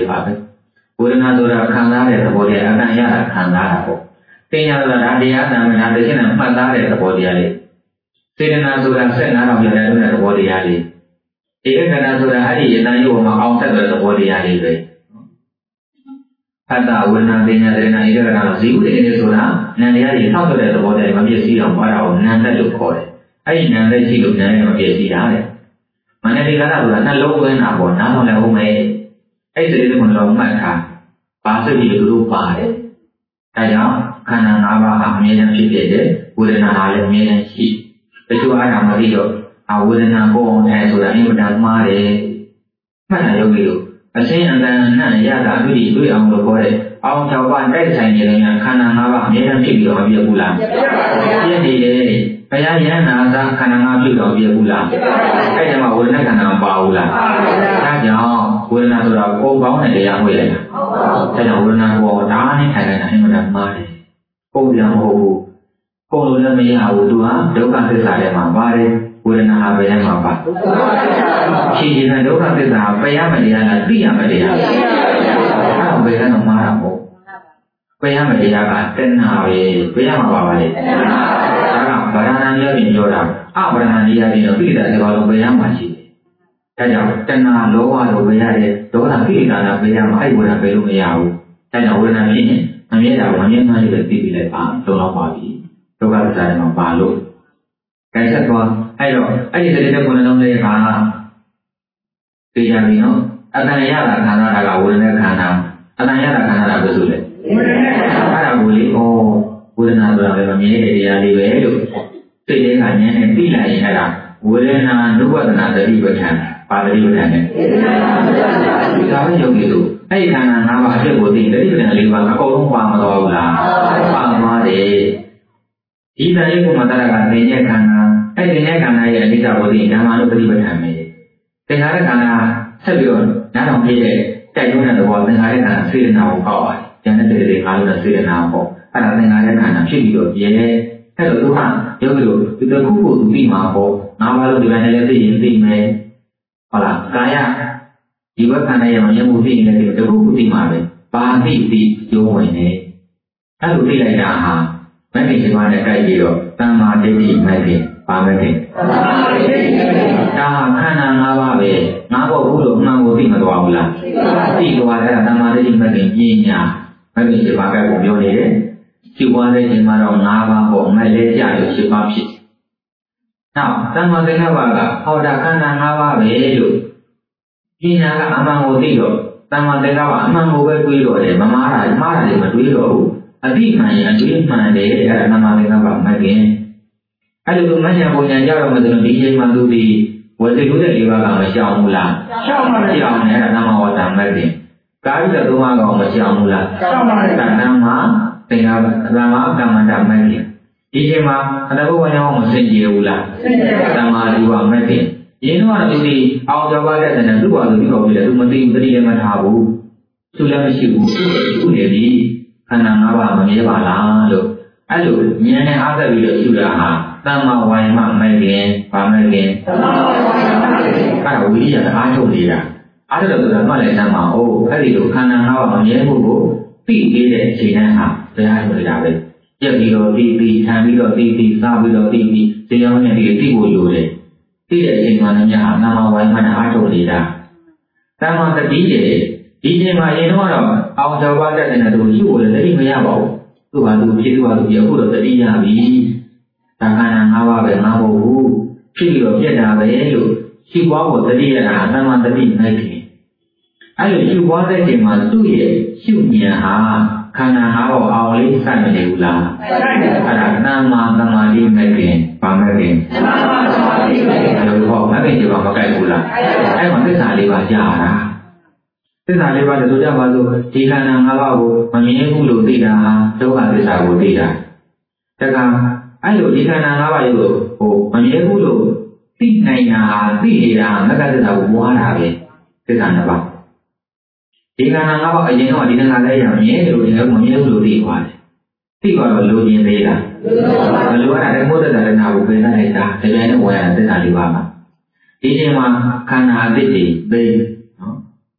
ပါပဲဝေဒနာဆိုတာခံစားတဲ့သဘောတရားအတန်ရတာခံစားတာပေါ့တင်ညာဆိုတာဒါတရားနာမနာတစ်ချက်နဲ့မှတ်သားတဲ့သဘောတရားလေးစေတနာဆိုတာဆက်နာတော်ပြတဲ့သဘောတရားလေးဧကခဏဆိုတာအဲ့ဒီအတန်ရုပ်မှာအောင်ဆက်တဲ့သဘောတရားလေးပဲအတ္တဝေဒနာတင်ညာစေတနာဧကခဏတော့ဇီဝတည်းလေးဆိုတာနံတရားကြီးဆောက်တဲ့သဘောတရားမပြည့်စည်အောင်ပါတာကိုနံသက်လို့ခေါ်တယ်အဲ့ဒီနံသက်ရှိလို့နံနဲ့မပြည့်စည်တာတဲ့မနတိကာလဆိုတာနှလုံးသွင်းတာပေါ့နားထောင်လည်းဟုတ်မယ်အဲ့ဒီစိတ်ကိုတော့မှတ်ထားပါစိတ်ကြီးလို့ပါတယ်ဒါကြောင့်ခန္ဓာ၅ပါးဟာအမြဲတမ်းဖြစ်ဖြစ်တယ်ဝေဒနာဟာလည်းအမြဲတမ်းရှိတချို့အားမသိတော့ဝေဒနာပေါ်အောင်တယ်ဆိုတာအင်မတန်မှားတယ်မှတ်တာယောဂီတို့အရှင်းအတန်နဲ့ရတာအတွေ့တွေ့အောင်လို့ပြောတဲ့အောင်၆ပါးတိုက်ဆိုင်နေတဲ့ခန္ဓာ၅ပါးအမြဲတမ်းဖြစ်ပြီးတော့မပြတ်ဘူးလားပြတ်နေတယ်ဘုရားယန္နာသာခန္ဓာ၅ပါးဖြစ်တော့ပြတ်ဘူးလားအဲ့ဒီမှာဝေဒနာခန္ဓာမပါဘူးလားဒါကြောင့်ဝေဒနာဆိုတာပုံပေါင်းတဲ့တရားမဟုတ်လားဒါကြောင့်ဝေဒနာပေါ်ဒါနဲ့ထိုင်နေတာအင်မတန်မှားတယ်ပုံစံမဟုတ်ဘူးပုံလို့လည်းမရဘူးသူဟာဒုက္ခသစ္စာထဲမှာပါတယ်ဝေဒနာဟာဘယ်ထဲမှာပါခြေခြေနဲ့ဒုက္ခသစ္စာပယ်ရမတရားလားသိရမတရားအဲ့တော့ဘယ်ကတော့မှားတာပေါ့ပယ်ရမတရားကတဏှာပဲပယ်ရမှာပါလေဒါကဗရဏန်းရပြင်ပြောတာအဗရဏန်းရပြင်တော့သိတဲ့ဘာလို့ပယ်ရမှာရှိတယ်ဒါကြောင့်တဏှာလောဘလိုပယ်ရတယ်ဒေါသကိလေသာပယ်ရမှာအဲ့ဝေဒနာပယ်လို့မရဘူးဒါကြောင့်ဝေဒနာဖြစ်ရင်မမြဲတာမမြဲမှန်းလို့သိပြီးလိုက်ပါတော့တော့ပါပြီဒုက္ခသစ္စာထဲမှာပါလို့ဒါဆက်သွားအဲ့တော့အဲ့ဒီတဲ့ကုဏလုံးလေးကသိရပြီနော်အတန်ရတာခန္ဓာတာကဝေဒနာခန္ဓာအတန်ရတာခန္ဓာတာပဲဆိုလေအဲ့ဒါကိုလေဝေဒနာဆိုတာပဲမမြဲတဲ့တရားလေးပဲလို့သိတဲ့ကဉာဏ်နဲ့သိလိုက်ရင်အဲ့ဒါဝေဒနာနုဝဒနာသတိပဋ္ဌာန်ပါဠိပဋ္ဌာန်နဲ့ဒါပဲယုံကြည်လို့အဲ့ဒီခန္ဓာ၅ပါးအဖြစ်ကိုသိသတိပဋ္ဌာန်၄ပါးအကုန်လုံးပါမသွားဘူးလားပါသွားတယ်ဒီတန်ရုပ်ကမှတရကသင်ရဲ့ခန္ဓာအဲ့ဒီသင်ရဲ့ခန္ဓာရဲ့အနိစ္စကိုသိဓမ္မလို့ပฏิပဋ္ဌာန်ပဲသင်္ခါရခန္ဓာဆက်ပြီးတော့နားထောင်ပြတဲ့တိုက်တွန်းတဲ့သဘောသင်္ခါရခန္ဓာစေတနာကိုပေါက်ပါတယ်။ဉာဏ်နဲ့တည်းတည်းအားလုံးစေတနာကိုပေါ့အဲ့ဒါသင်္ခါရခန္ဓာဖြစ်ပြီးတော့ပြဲအဲ့တော့သူကယောဂီတို့ဒီတစ်ခုခုသူသိမှာပေါ့ငါးပါးလို့ဒီပိုင်းနဲ့လည်းသိရင်သိမယ်ဟုတ်လားကာယဒီဘက်ခန္ဓာရဲ့မမြင်မှုသိရင်လည်းတစ်ခုခုသိမှာပဲဘာသိသိရုံးဝင်နေအဲ့လိုသိလိုက်တာဟာမဂ္ဂင်7ပါးနဲ့တိုက်ပြီးတော့သမာဓိမဂ္ဂင်ပါမဂ္ဂင်ဒါဟာခန္ဓာ၅ပါးပဲငါဘောဘူးလို့အမှန်ကိုသိမသွားဘူးလားသိသွားတဲ့သမာဓိမဂ္ဂင်ပညာမဂ္ဂင်7ပါးကပြောနေတယ်ရှိသွားတဲ့ချိန်မှာတော့၅ပါးပေါ့မလဲကြရ7ပါးဖြစ်နောက်သမာဓိ၅ပါးကဟောတာခန္ဓာ၅ပါးပဲလို့ပညာကအမှန်ကိုသိတော့သမာဓိ၅ပါးအမှန်ကိုပဲတွေးတော့တယ်မမှားတာမှားတာတွေမတွေးတော့ဘူးအတိမှန်ရင်အတွေးမှန်တယ်အဲ့ဒါသမာဓိ၅ပါးမဂ္ဂင်အဲ့လိုမဉ္ဇဉ်ပုံညာကြတော့မှဆိုဒီချိန်မှာသူဒီဝေသိကုတဲ့၄ပါးကမရှောင်ဘူးလားရှောင်ပါရှောင်တယ်အဲ့ဒါနမဝတ္တမဂ္ဂင်ကာယတဲ့၃ပါးကောင်မရှောင်ဘူးလားရှောင်ပါတယ်ဒါနမသင်္ဃာသမာကမ္မန္တမဂ္ဂင်ဒီချိန်မှာအတဘဝညာမစင်ကြယ်ဘူးလားစင်ကြယ်ပါသမာဓိဝမဂ္ဂင်ရင်းတော့သူဒီအောင်ကြောပါတဲ့တဲ့သူ့ဘာလို့ဒီလိုပြလဲသူမသိဘူးတတိယမထားဘူးသူလည်းမရှိဘူးသူနေပြီခန္ဓာ၅ပါးမမြဲပါလားလို့အဲ့လိုဉာဏ်နဲ့အားသက်ပြီးတော့ရှုတာဟာသမ္မာဝါယမမဂ္ဂင်ဗာမဂ္ဂင်သမ္မာဝါယမမဂ္ဂင်အဲ့ဒါဝိရိယအားထုတ်နေတာအားထုတ်လို့ဆိုတာမှလည်းတမ်းပါဟုတ်အဲ့ဒီလိုခန္ဓာ၅ပါးမမြဲမှုကိုသိပြီးတဲ့အချိန်တိုင်းဟာတရားထုတ်နေတာပဲပြက်ပြီးတော့သိပြီးခံပြီးတော့သိပြီးစားပြီးတော့သိပြီးတရားနဲ့ဒီသိဖို့လိုတယ်သိတဲ့အချိန်မှလည်းများသမ္မာဝါယမနဲ့အားထုတ်နေတာသမ္မာတတိရဲ့ဒီချိန်မှာရင်တော့အောင်ကြောပါတတ်တဲ့သူရှိဖို့လည်းတတိမရပါဘူးသူ့ဘာသူဖြစ်သူ့ဘာသူပြောဖို့တော့တတိရပြီဒါခန္ဓာ၅ပါးပဲငါမဟုတ်ဘူးဖြစ်ပြီးတော့ပြက်တာပဲလို့ရှိပွားဖို့တတိရတာသမ္မာတတိနိုင်တယ်အဲ့လိုရှိပွားတဲ့ချိန်မှာသူ့ရဲ့ရှုဉာဏ်ဟာခန္ဓာ၅ပါးအောင်လေးစိုက်မနေဘူးလားအဲ့ဒါသမ္မာသမာဓိမဂ္ဂင်ဘာမဂ္ဂင်သမ္မာသမာဓိမဂ္ဂင်လို့ဟောမဂ္ဂင်ကြီးပါမကိုက်ဘူးလားအဲ့မှာသစ္စာလေးပါကြားတာသစ္စာလေးပါးဆိုကြပါစို့ဒီခန္ဓာ၅ပါးကိုမမြင်ဘူးလို့သိတာဟာဒုက္ခသစ္စာကိုသိတာတခါအဲ့လိုဒီခန္ဓာ၅ပါးကိုမမြင်ဘူးလို့သိနိုင်တာဟာသိနေတာမဂ္ဂသစ္စာကိုပွားတာပဲသစ္စာ၅ပါးဒီခန္ဓာ၅ပါးအရင်တော့ဒီခန္ဓာလေးရမြင်တယ်လို့လည်းမမြင်ဘူးလို့သိသွားတယ်သိသွားတော့လိုချင်သေးလားမလိုရတဲ့ဘုဒ္ဓတာရဏကိုပယ်လိုက်တာတကယ်နဲ့ဝယ်ရတဲ့သစ္စာလေးပါးမှာဒီချိန်မှာခန္ဓာအသစ်တွေသိနော်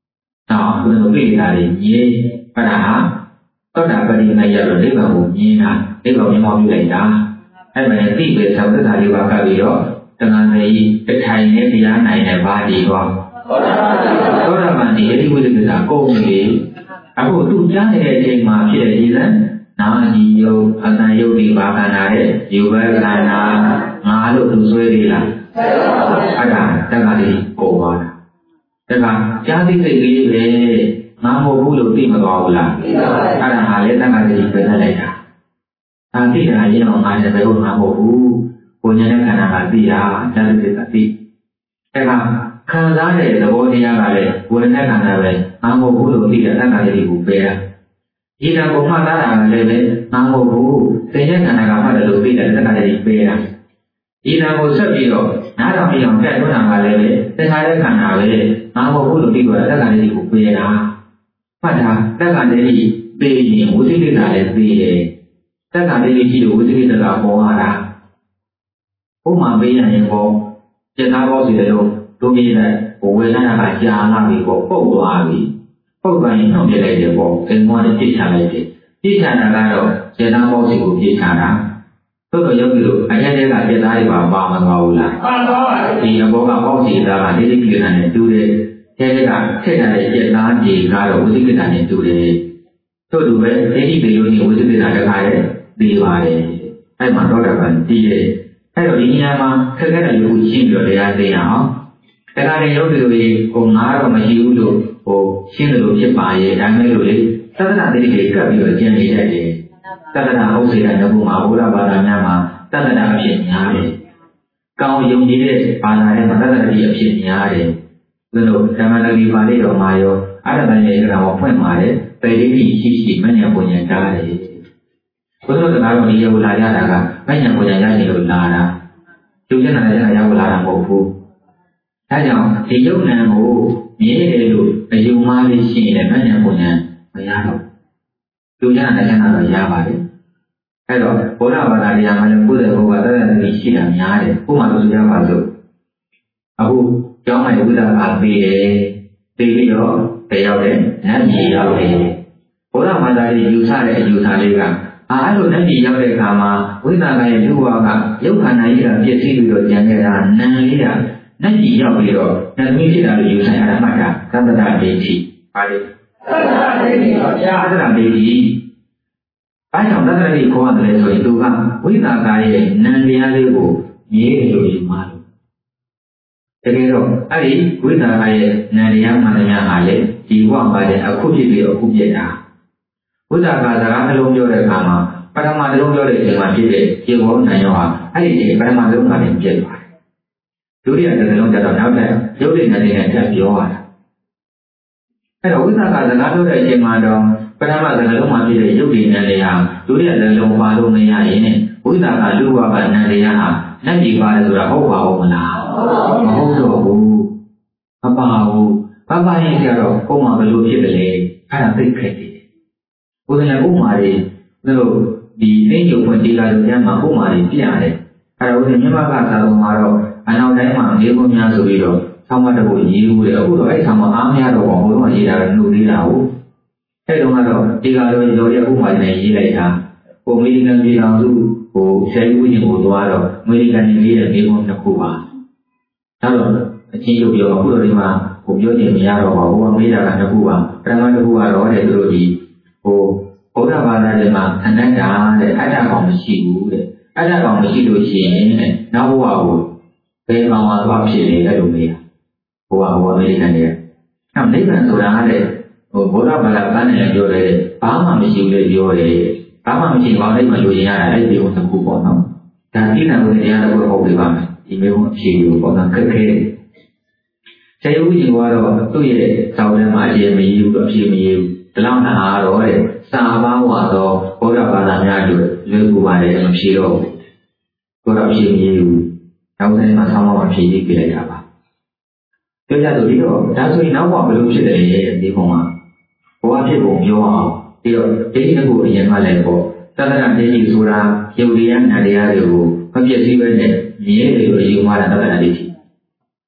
Nào, tôi nói về là gì? Cái đó, tôi đã có đi ngay giờ rồi lấy vào một gì nè, lấy vào những món như vậy đó. Hay mà những cái về sau cái thời điều cái gì đó, cho nên thì cái thầy này thì anh này ba đi con. Có ra mà thì cái quy định là cô thì, aku tu giá này thì mà khi gì đó, nào gì yêu, anh này yêu đi ba cái này, yêu về cái này ngã lúc tu suy đi là, cái đó, cái này cô mà. Thế là giá trị gì về ngã mô vũ đầu tiên mà gọi là cái là hai lên tăng cái gì về này cả tăng tí là gì nó ngài sẽ phải ngã mô vũ của nhân khả năng là gì à giá trị là gì thế là khán giả này là vô thiên là này của nhân khả năng về ngã mô vũ đầu tiên là tăng cái gì cũng về chỉ là cũng mà ta là về ngã mô vũ thế nhân khả năng là đầu tiên là tăng cái gì về chỉ là một số điều nãyเรามีอย่างแค่ตัวนั้นมาเลยแต่ท้ายได้ขนาดเลยน้ำพูดถึงดีกว่าแล้วกันที่กูเปย์นะว่าถ้าแล้วกันที่เปย์ยิ่งวุฒิกิจอะไรเปย์แล้วกันที่ที่วุฒิกิจเราบอกอะไรผู้มาเปย์อย่างนี้บอกจะทำบอกสิเดียวดูมีแต่โอ้ยนั่นอะไรยาหน้าบีบอกปุ๊บตัวบีปุ๊บไปยิ่งต้องเปย์อะไรเดียวบอกเป็นว่าที่จิตชาเลยจิตชาหน้าเราจะทำบอกสิกูจิตชานะตัวก็ยกอยู่ไอ้เนี่ยก็จะได้แบบว่ามันเอาละที่เราบอกว่าเขาสีตาที่ที่กินนั่นดูเลยแค่นี้ก็แค่ไหนจะน่าจีก็เราวิธีการเนี่ยดูเลยตัวดูเลยที่ที่เราเนี่ยวิธีการจะขายดีกว่าเลยให้มันรอดกันดีเลยให้เราดีเนี่ยมาแค่เราอยู่ชิมอยู่เลยอะไรอย่างเนาะแต่การเนี่ยยกอยู่เลยคงน่าเราไม่ชิมอยู่โอ้ชิมอยู่ชิมไปยังไม่รู้เลยถ้าเราได้ดีก็อยู่ที่นี่ได้เลยตระหนักเอาสิ่งนั้นมาบูรณาบารมีมาตระหนักเพียงอย่างนี้ก้าวยงยีเดบาลาเนี่ยมันตระหนักเพียงอย่างนี้แล้วเราทำอะไรดีบาลีเรามาอยู่อะไรบางอย่างเราพูดมาเลยไปเรื่องที่สิ่งมันยังปุ่นยังได้คนเราจะมาวันนี้เราลาญาติกันไม่ยังปุ่นยังได้เราลานะจุดนั้นอะไรจะเราลาเราบอกผู้ถ้าอย่างที่ยกนั้นโอ้มีอะไรรู้อายุมาเลยสิ่งนั้นไม่ยังปุ่นยังไม่ยากหรอกจุดนั้นอะไรจะเรายากไปအဲ့တော့ဘုရားဘာသာတရားမှာလည်းကိုယ်တဲ့ဘုရားတဲ့ရှိတာများတယ်။ဥပမာလို့ဆိုကြပါစို့။အခုကျောင်းမှာဘုရားအားပေးတယ်။ပြီးပြီးတော့တရားတယ်။နတ်ပြည်ရောက်တယ်။ဘုရားဘာသာရေးယူဆတဲ့အယူဆလေးကအဲ့လိုနတ်ပြည်ရောက်တဲ့အခါမှာဝိသကရဲ့လူဘဝကရုပ်ခန္ဓာကြီးကပြည့်စည်ပြီးတော့ကျန်ခဲ့တာနံလေးကနတ်ပြည်ရောက်ပြီးတော့နတ်ပြည်ဖြစ်တာလို့ယူဆရတာမှတ်တာသတ္တဒိဋ္ဌိပါလေ။သတ္တဒိဋ္ဌိပါဗျာ။သတ္တဒိဋ္ဌိအဲ့ကြောင့်သတ္တရိခေါ်ရတယ်ဆိုရင်သူကဝိသကာရဲ့နံတရားလေးကိုမြေးလို့ယူမှာလို့တကယ်တော့အဲ့ဒီဝိသကာရဲ့နံတရားမှန်တရားဟာလေဒီဘဝမှာလည်းအခုဖြစ်ပြီးအခုပြည့်တာဝိသကာစကားနှလုံးပြောတဲ့အခါမှာပထမနှလုံးပြောတဲ့အချိန်မှာဖြစ်တဲ့ခြေဘောနံရောဟာအဲ့ဒီပထမနှလုံးကလည်းပြည့်သွားတယ်ဒုတိယနှလုံးကျတော့နောက်ထပ်ရုပ်ရည်နဲ့တက်ပြောရတာအဲ့တော့ဝိသကာစကားပြောတဲ့အချိန်မှာတော့ပထမစကားလုံးမှာဖြစ်တဲ့ရုပ်ရည်နဲ့တရားဒုတိယလုံးပါလို့မရရင်ဝိသကာလူဘဝကနံတရားဟာလက်ကြည့်ပါတယ်ဆိုတာဟုတ်ပါဦးမလားမဟုတ်တော့ဘူးမပါဘူးဘာပါရင်ကြတော့ပုံမှန်ဘယ်လိုဖြစ်တယ်လဲအဲ့ဒါသိခဲ့တယ်ဘုရားဥမာတွေတို့ဒီသိဉ္ဇုံဖွင့်ဒီလာရုံကျမ်းမှာဥမာတွေပြရတယ်အဲ့ဒါဦးဇင်းမြတ်ဘာသာတော်မှာတော့အနောက်တိုင်းမှာလေးခုများဆိုပြီးတော့ဆောင်းမတကူရေးဦးတယ်အခုတော့အဲ့ဆောင်းမအားမရတော့ဘုရားရေးတာကနှုတ်သေးတာဟုတ်အဲ့တော့ကတော့ဒီကလိုရောရဥမာနဲ့ရေးလိုက်တာပုံအမေရိကန်ပြည်တော်စုဟိုဆယ်ဦးချင်းကိုသွားတော့အမေရိကန်နေရေးတဲ့မိဘနှစ်ခုပါဒါတော့အချင်းရုပ်ပြောအခုတော့ဒီမှာဟိုပြောနေမရတော့ပါဘူးအမေရိကန်နှစ်ခုပါပထမတစ်ခုကတော့တဲ့သူတို့ဒီဟိုဘုရားဘာသာတွေမှာအနတ္တတဲ့အတ္တကောင်မရှိဘူးတဲ့အတ္တကောင်မရှိလို့ရှိရင်တဲ့နောက်ဘဝကိုဘယ်ကောင်မှသွားဖြစ်နေတယ်လို့မေးတာဟိုကအမေရိကန်တွေနောက်နိဗ္ဗာန်ဆိုတာတဲ့ဟိုဘုရားဘာသာကနေလည်းပြောတယ်ဘာမှမရှိဘူးလေပြောတယ်ဘာမှမရှိပါဘူးအဲ့မှာယူရင်ရတာအဲ့ဒီကိုတစ်ခုပေါ့နော်ဒါကိစ္စကိုတရားတော်ဟုတ်ပြီပါမယ်ဒီမျိုးအဖြေကိုပေါ့နော်ခက်ခဲတယ်ဆယ်ဦးကြီးကတော့သူ့ရဲ့ဇောင်းထဲမှာအရင်မရေးဘူးအဖြေမရေးဘူးဒီလောက်နာတော့တဲ့စာပါဝါတော့ဘုရားဘာသာများတို့လွယ်ကူပါတယ်မဖြေတော့ဘူးဘုရားအဖြေမရေးဘူးနောက်ဆုံးမှာဆောင်းမဖြေရေးပြလိုက်တာပါပြောကြဆိုပြီးတော့ဒါဆိုရင်နောက်ဘယ်လိုဖြစ်တယ်ဒီပုံမှာဘဝဖြစ်ပုံပြောအောင်ပြီးတော့ဒီတစ်ခုအရင်မှလည်းပေါ့သတ္တရဒိဋ္ဌိဆိုတာယုတ်တရားနာတရားတွေကိုမပြည့်စည်ပဲနဲ့မြဲတယ်လို့ယူမှာတာသတ္တရဒိဋ္ဌိဘ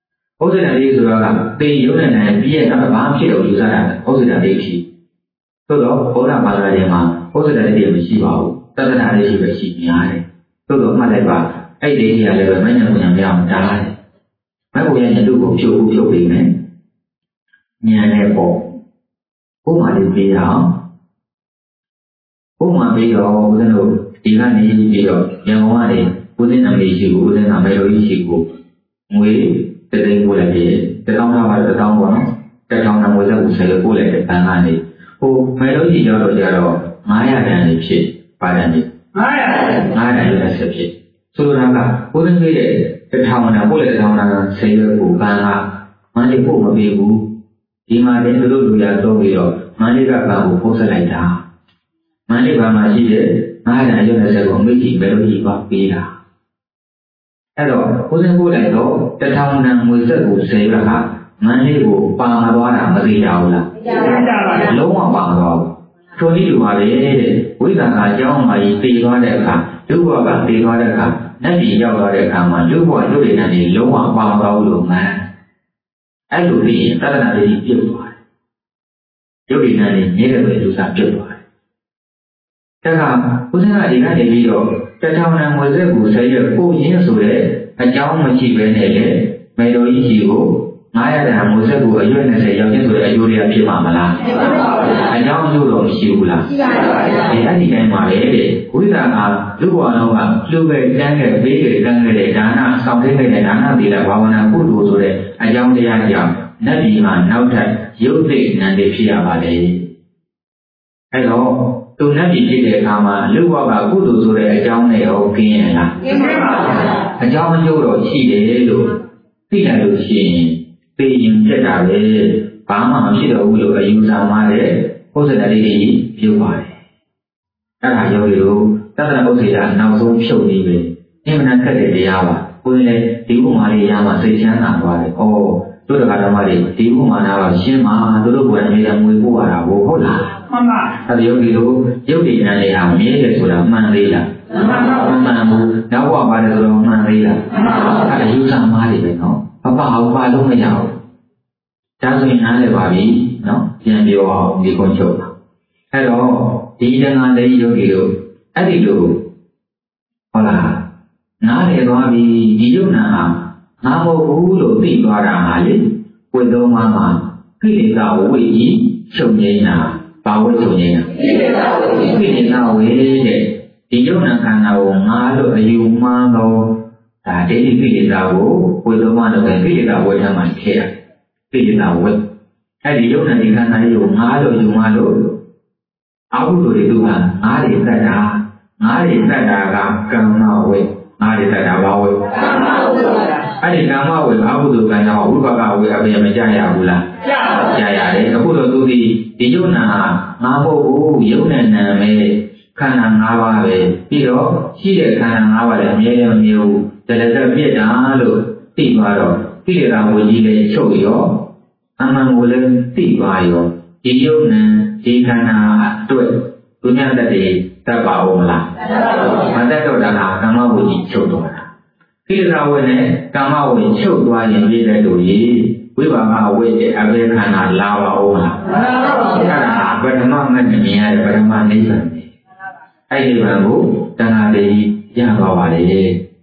ဩဇာလေးဆိုတော့ကသေရုံနဲ့နိုင်ပြီးရဲ့နောက်ဘာဖြစ်လို့ယူဆတာဩဇာလေးရှိသို့တော့ဘုရားဘာသာရေးမှာဩဇာလေးမရှိပါဘူးတသနာလေးရှိပဲရှိများတယ်သို့တော့မှတ်လိုက်ပါအဲ့ဒီကြီးကလည်းပဲမဉ္ဇဉ်ပညာမရအောင်တားတယ်မဟုတ်ရင်လူကိုဖြုတ်ပြီးမယ်ဉာဏ်နဲ့ပေါ့ဘုမာလေးပြီးအောင်ဘုမာပြီးတော့ဦးဇင်းတို့ဒီကနေပြီးတော့ရန်ကုန်ကနေဦးဇင်းနာမည်ရှိကိုဦးဇင်းနာမည်တော်ကြီးရှိကိုငွေတသိန်းပို့လိုက်ပြီ1000ပါ1000ပေါ့နော်1000နာငွေလက်ကိုဆက်လို့ပို့လိုက်တဲ့ဘဏ်ကနေဟိုမယ်တော်ကြီးရောက်တော့ကြတော့900တန်နေဖြစ်ပါတန်နေ900တန်ရဆက်ဖြစ်ဆိုလိုတာကဦးဇင်းကြီးရဲ့1000နာပို့လိုက်1000နာဆေးရွက်ကိုဘဏ်ကမန္တလေးပို့မပေးဘူးဒီမှာလည်းသူတို့လူရတော့ပြီးတော့မန္တလေးကဘဏ်ကိုပို့ဆက်လိုက်တာမန္တလေးဘဏ်မှာရှိတဲ့900တန်ရွက်ဆက်ကိုမိကြီးမယ်တော်ကြီးကပေးတာအဲ့တော့ဦးဇင်းပို့လိုက်တော့1000တန်ငွေဆက်ကိုဆေးရွက်ကမန္တလေးကိုပါမသွားတာမသိကြဘူးလားသိကြပါဘူးလုံးဝပါမသွားဘူးထိုနည်းတူပါပဲတဲ့ဝိသံဃာကျောင်းမှာကြီးပြေသွားတဲ့အခါလူဘဝကပြေသွားတဲ့အခါနတ်ပြည်ရောက်သွားတဲ့အခါမှာလူဘဝလူတွေနဲ့လုံးဝပါမသွားဘူးလို့မှန်အဲ့လိုပြီးရင်တသနာလေးပြုတ်သွားတယ်ရုပ်ရည်နဲ့နေတဲ့ပဲလူစားပြုတ်သွားတယ်ဒါကဦးဇင်းကဒီကနေပြီးတော့1000တန်ငွေဆက်ကိုဆက်ရပို့ရင်းဆိုတဲ့အကြောင်းမရှိဘဲနဲ့လေမေတော်ကြီးကြီးကို900တန်ငွေဆက်ကိုအရွယ်20ရောက်ရင်ဆိုတဲ့အကျိုးတွေကဖြစ်မှာမလားဖြစ်ပါဘူးအကြောင်းအကျိုးတော့မရှိဘူးလားရှိပါဘူးအဲ့ဒီတိုင်းမှာလေတဲ့ဝိသံဃာလူဘဝလုံးကလူပဲတန်းခဲ့ပေးခဲ့တန်းခဲ့တဲ့ဒါနဆောင်သိခဲ့တဲ့ဒါနသီလဘာဝနာကုသိုလ်ဆိုတဲ့အကြောင်းတရားကြောင့်နတ်ပြည်မှာနောက်ထပ်ရုပ်သိဉာဏ်တွေဖြစ်ရပါလေအဲ့တော့သူနတ်ပြည်ဖြစ်တဲ့အခါမှာလူဘဝကကုသိုလ်ဆိုတဲ့အကြောင်းနဲ့ရောกินရလားกินပါဘူးအကြောင်းအကျိုးတော့ရှိတယ်လို့သိတယ်လို့ရှိရင်သိရင်ပြတ်တာပဲဘာမှမဖြစ်တော့ဘူးလို့အယူဆမှတဲ့ဥစ္စာလေးကြီးပြုတ်ပါတယ်အဲ့ဒါရောလို့သတ္တနာဥစ္စာနောက်ဆုံးဖြုတ်နေပြီအမှန်တန်ခက်တဲ့တရားပါကိုယ်လည်းဒီဥမာလေးရမှစိတ်ချမ်းသာသွားတယ်ဩတို့တက္ကသမားတွေဒီဥမာနာတော့ရှင်းမှာတို့ကအမြဲတမ်းငွေပို့ရတာဟုတ်လားမှန်ပါအဲ့ဒီယောဂီတို့ရုပ်တည်ဉာဏ်တွေဟာမြဲတယ်ဆိုတာမှန်သေးလားမှန်ပါဘူးနောက်ဘဝပါတယ်ဆိုတော့မှန်သေးလားအဲ့ဒါယူဆမှားတယ်ပဲနော်ဘာဘာလုံးမရဘူးဒါဆိုရင်နားလည်ပါပြီနော်ပြန်ပြောအောင်ဒီကုန်းချုပ်အဲ့တော့ဒီတန်ခါလေးယောဂီတို့အဲ့ဒီလိုဟုတ်လားနားလည်သွားပြီဒီယုံနာဟာငါမဟုတ်ဘူးလို့သိသွားတာဟာလေဝိသုံးပါးမှာခိလေသာဝိကြီးချုပ်ငိမ့်တာဘာဝိချုပ်ငိမ့်တာခိလေသာဝိတဲ့ဒီယုံနာခန္ဓာကိုငါလို့အယူမှန်းတော့ဒါဒိဋ္ဌိခိလေသာကိုဝိသုံးပါးလို့ပဲခိလေသာဝိထမ်းမှထည့်ရခိလေသာဝိအဲ့ဒီယုံနာဒီခန္ဓာကြီးကိုငါလို့ယူမှန်းလို့အာဟုတို့တွေကငါးတွေတတ်တာငါးတွေတတ်တာကကမ္မဝိငါးတွေတတ်တာဘာဝိကမ္မဝိအဲ့ဒီကမ္မဝိအာဟုတို့ကံကြောင့်ဝိပကဝိအပြင်မကြရဘူးလားကြရတယ်အခုတော့သူဒီယုံနာငါမဟုတ်ဘူးယုံနဲ့နာမယ်ခန္ဓာ၅ပါးပဲပြီးတော့ရှိတဲ့ခန္ဓာ၅ပါးလည်းအမြဲတမ်းမမြဲဘူးတလက်သက်ပြစ်တာလို့သိသွားတော့ကိလေသာဝိကြီးလည်းချုပ်ရောအမှန်ကိုလည်းသိသွားရောဒီယုံနဲ့ဒီခန္ဓာအတွက်ဒုညတတေတတ်ပါဦးမလားမတတ်တော့တာကကမ္မဝိကြီးချုပ်သွားတာကိလေသာဝိနဲ့ကမ္မဝိချုပ်သွားရင်ပြည့်တဲ့လူကြီးဝိပါကဝိရဲ့အဘယ်ခန္ဓာလာပါဦးမလားအဲ့ဒါပထမမဲ့မြင်ရတဲ့ပထမနိဗ္ဗာန်အဲ့ဒီဘံကိုတဏှာတွေရသွားပါလေ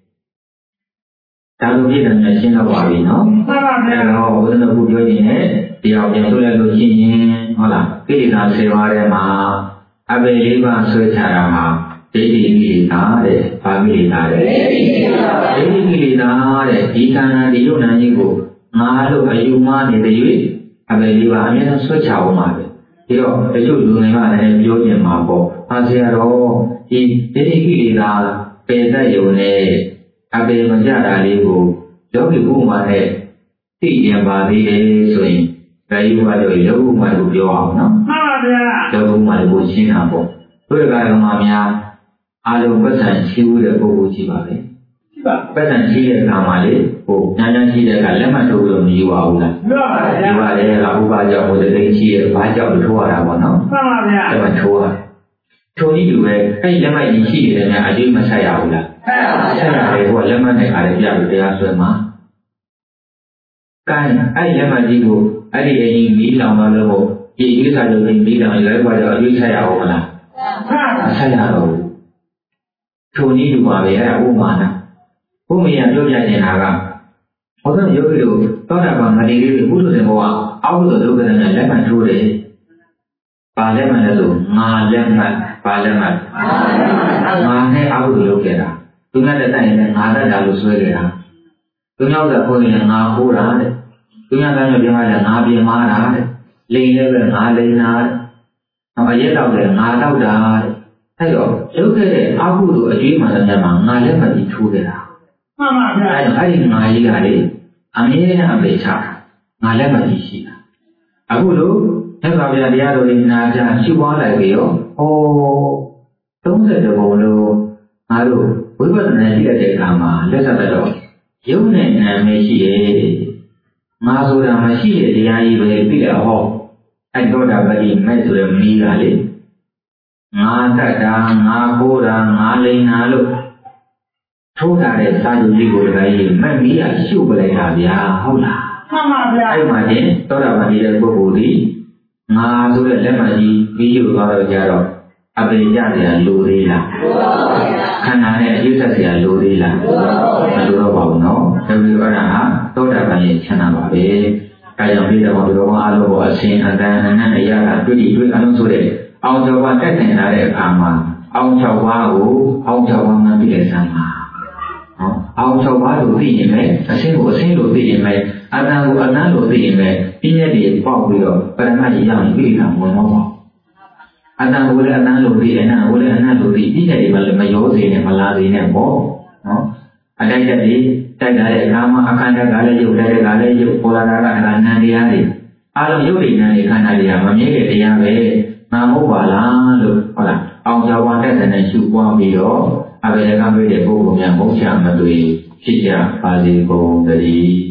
ဒါလိုပြည့်တယ်နဲ့ရှင်းတော့ပါပြီနော်မှန်ပါဗျာအဲ့တော့ဘုရားကပြောရင်တရားပြန်ဆိုရလို့ရှိရင်ဟုတ်လားကိလေသာ10ပါးထဲမှာအဘယ်လေးပါးဆွဲချတာဟာဒိဋ္ဌိကိလေသာတဲ့။ဘာကိလေသာလဲ။ဒိဋ္ဌိကိလေသာတဲ့ဒီခန္ဓာဒီယုံနာကြီးကိုငါလို့အယူမှားနေတဲ့၍အဘယ်လေးပါးအများဆုံးဆွဲချအောင်ပါပဲ။ဒီတော့တချို့လူငယ်ကလည်းပြောနေမှာပေါ့။အားဆရာတော်ဒီဒိဋ္ဌိကိလေသာပယ်တတ်ရုံနဲ့အဘယ်မကြတာလေးကိုယောဂီဥပမာနဲ့သိရင်ပါသေးတယ်ဆိုရင်ဒါယူပါတော့ယောဂီဥပမာကိုပြောအောင်နော်မှန်ပါဗျာယောဂီဥပမာကိုရှင်းတာပေါ့တို့ကရောမှာများအားလုံးပတ်စံရှိဦးတဲ့ပုဂ္ဂိုလ်ရှိပါပဲရှိပါပတ်စံရှိတဲ့အခါမှာလေဟိုညာညာရှိတဲ့အခါလက်မှတ်ထိုးလို့မယူပါဘူးလားယူပါပါဗျာယူပါတယ်ကဥပကြောင့်ဟိုတဲ့သိရှိရဲ့ဘာကြောင့်ထိုးရတာပေါ့နော်မှန်ပါဗျာလက်မှတ်ထိုးရထိုးကြည့်လို့ပဲအဲ့လက်မှတ်ကြီးရှိတယ်များအကျိုးမဆက်ရဘူးလားဆက်ရတယ်ဟိုလက်မှတ်နဲ့ခါလေးပြပြီးတရားဆွဲမှာ Kan, ai lama jigo, ai ini bilang malu, ini saja ini bilang lagi pada ini saya awalnya. Saya tahu. Tuni juga ya, umana. Umi yang jauh jadi naga. Orang jauh itu, tahu apa mandiri itu butuh semua. Aku tu kan lama jauh deh. Parlimen itu, parlimen. Mana aku dulu kira. Tunya datang ini ada dalu suara. Tunya udah punya ngaku lah. Tunya kan dia ada nabi marah. Lainnya bernalar. Apa ye tahu deh, tahu dah. Ayo, oke, aku tu aje mana zaman ngalir mati cuci dah. Ayo, hari ngalir hari, ambilnya ambil cak, ngalir mati sih. Aku tu, kalau dia tu ini aja, siapa lagi yo? Oh, tunggu saja bolu. Aduh, buat nanti ada kamar, lihat saja. Yo ni masih, masuk dalam masih dia ini bila ho, ada bagi masuk ni kali. Ngata ngaku ngalai nalu, sudah ada satu jigo lagi, membiar siapa lagi dia, hola. Ayo macam, tora macam dia berbudi, ngatu le macam video kalau jaro, apa jadi luri lah, karena ada juga dia luri lah, luri bau no, tapi orang tora macam cina babe, kayak bila orang alu asin ada nana ya, tu anu sudah. Ông cho qua cách này là để phàm mà ông cho qua ông cho qua ngang bị để sang mà ông cho qua đủ gì vậy xin đủ gì vậy anh đủ gì vậy bây giờ thì bỏ đi rồi bây giờ mà chỉ làm cái gì làm muốn không anh đủ gì anh đủ gì bây giờ thì mà yếu gì này mà la gì này bỏ anh đây thì đây là để làm akan ada gale yuk pola darah akan dia ni alam yuk di ni kan dia memiliki dia be Namu bala lu, olah, orang Jawa ada sana suku bio, apa yang kami dia buku yang mulia madui, sejak pagi pun dari.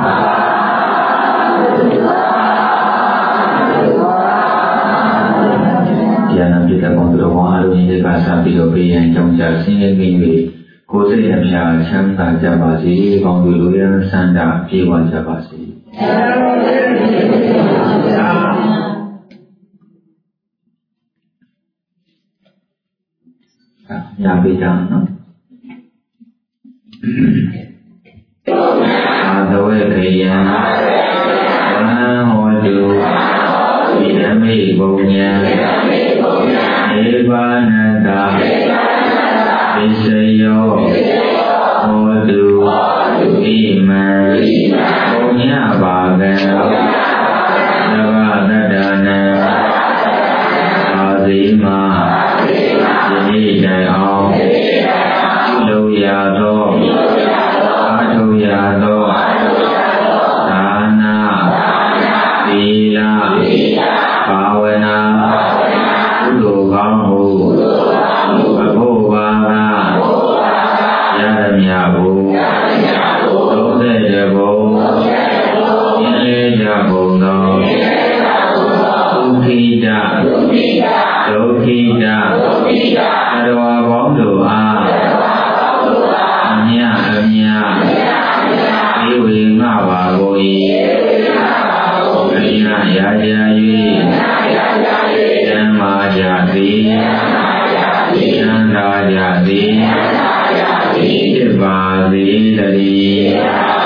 Jangan kita kontrol malu ini bahasa bio yang jangka sini minggu, khusus yang saya cakap jabasi, kontrol yang sanda jiwa jabasi. Nhà bị chẳng nó đối với hồi điều vì đã bị bầu nhà để ba nà đà bị xây vô hồi điều vì mà bầu nhà bà gà đã ba nà đà nà bà gì mà Đi đại ông Lưu già đô Lưu già đô Đà na Đi la Bà vê na Đủ gong hù Bà bố bà ra Gia đâm nhà bù Đỗ thế gia bù Yên lê gia bù đô Tu khi gia Đỗ khi gia Adwa bóng đồ Anya Yêu yên ngạ bà gôi Anya ya ya yu Yan ma ya di Yan ra ya di Ba di la di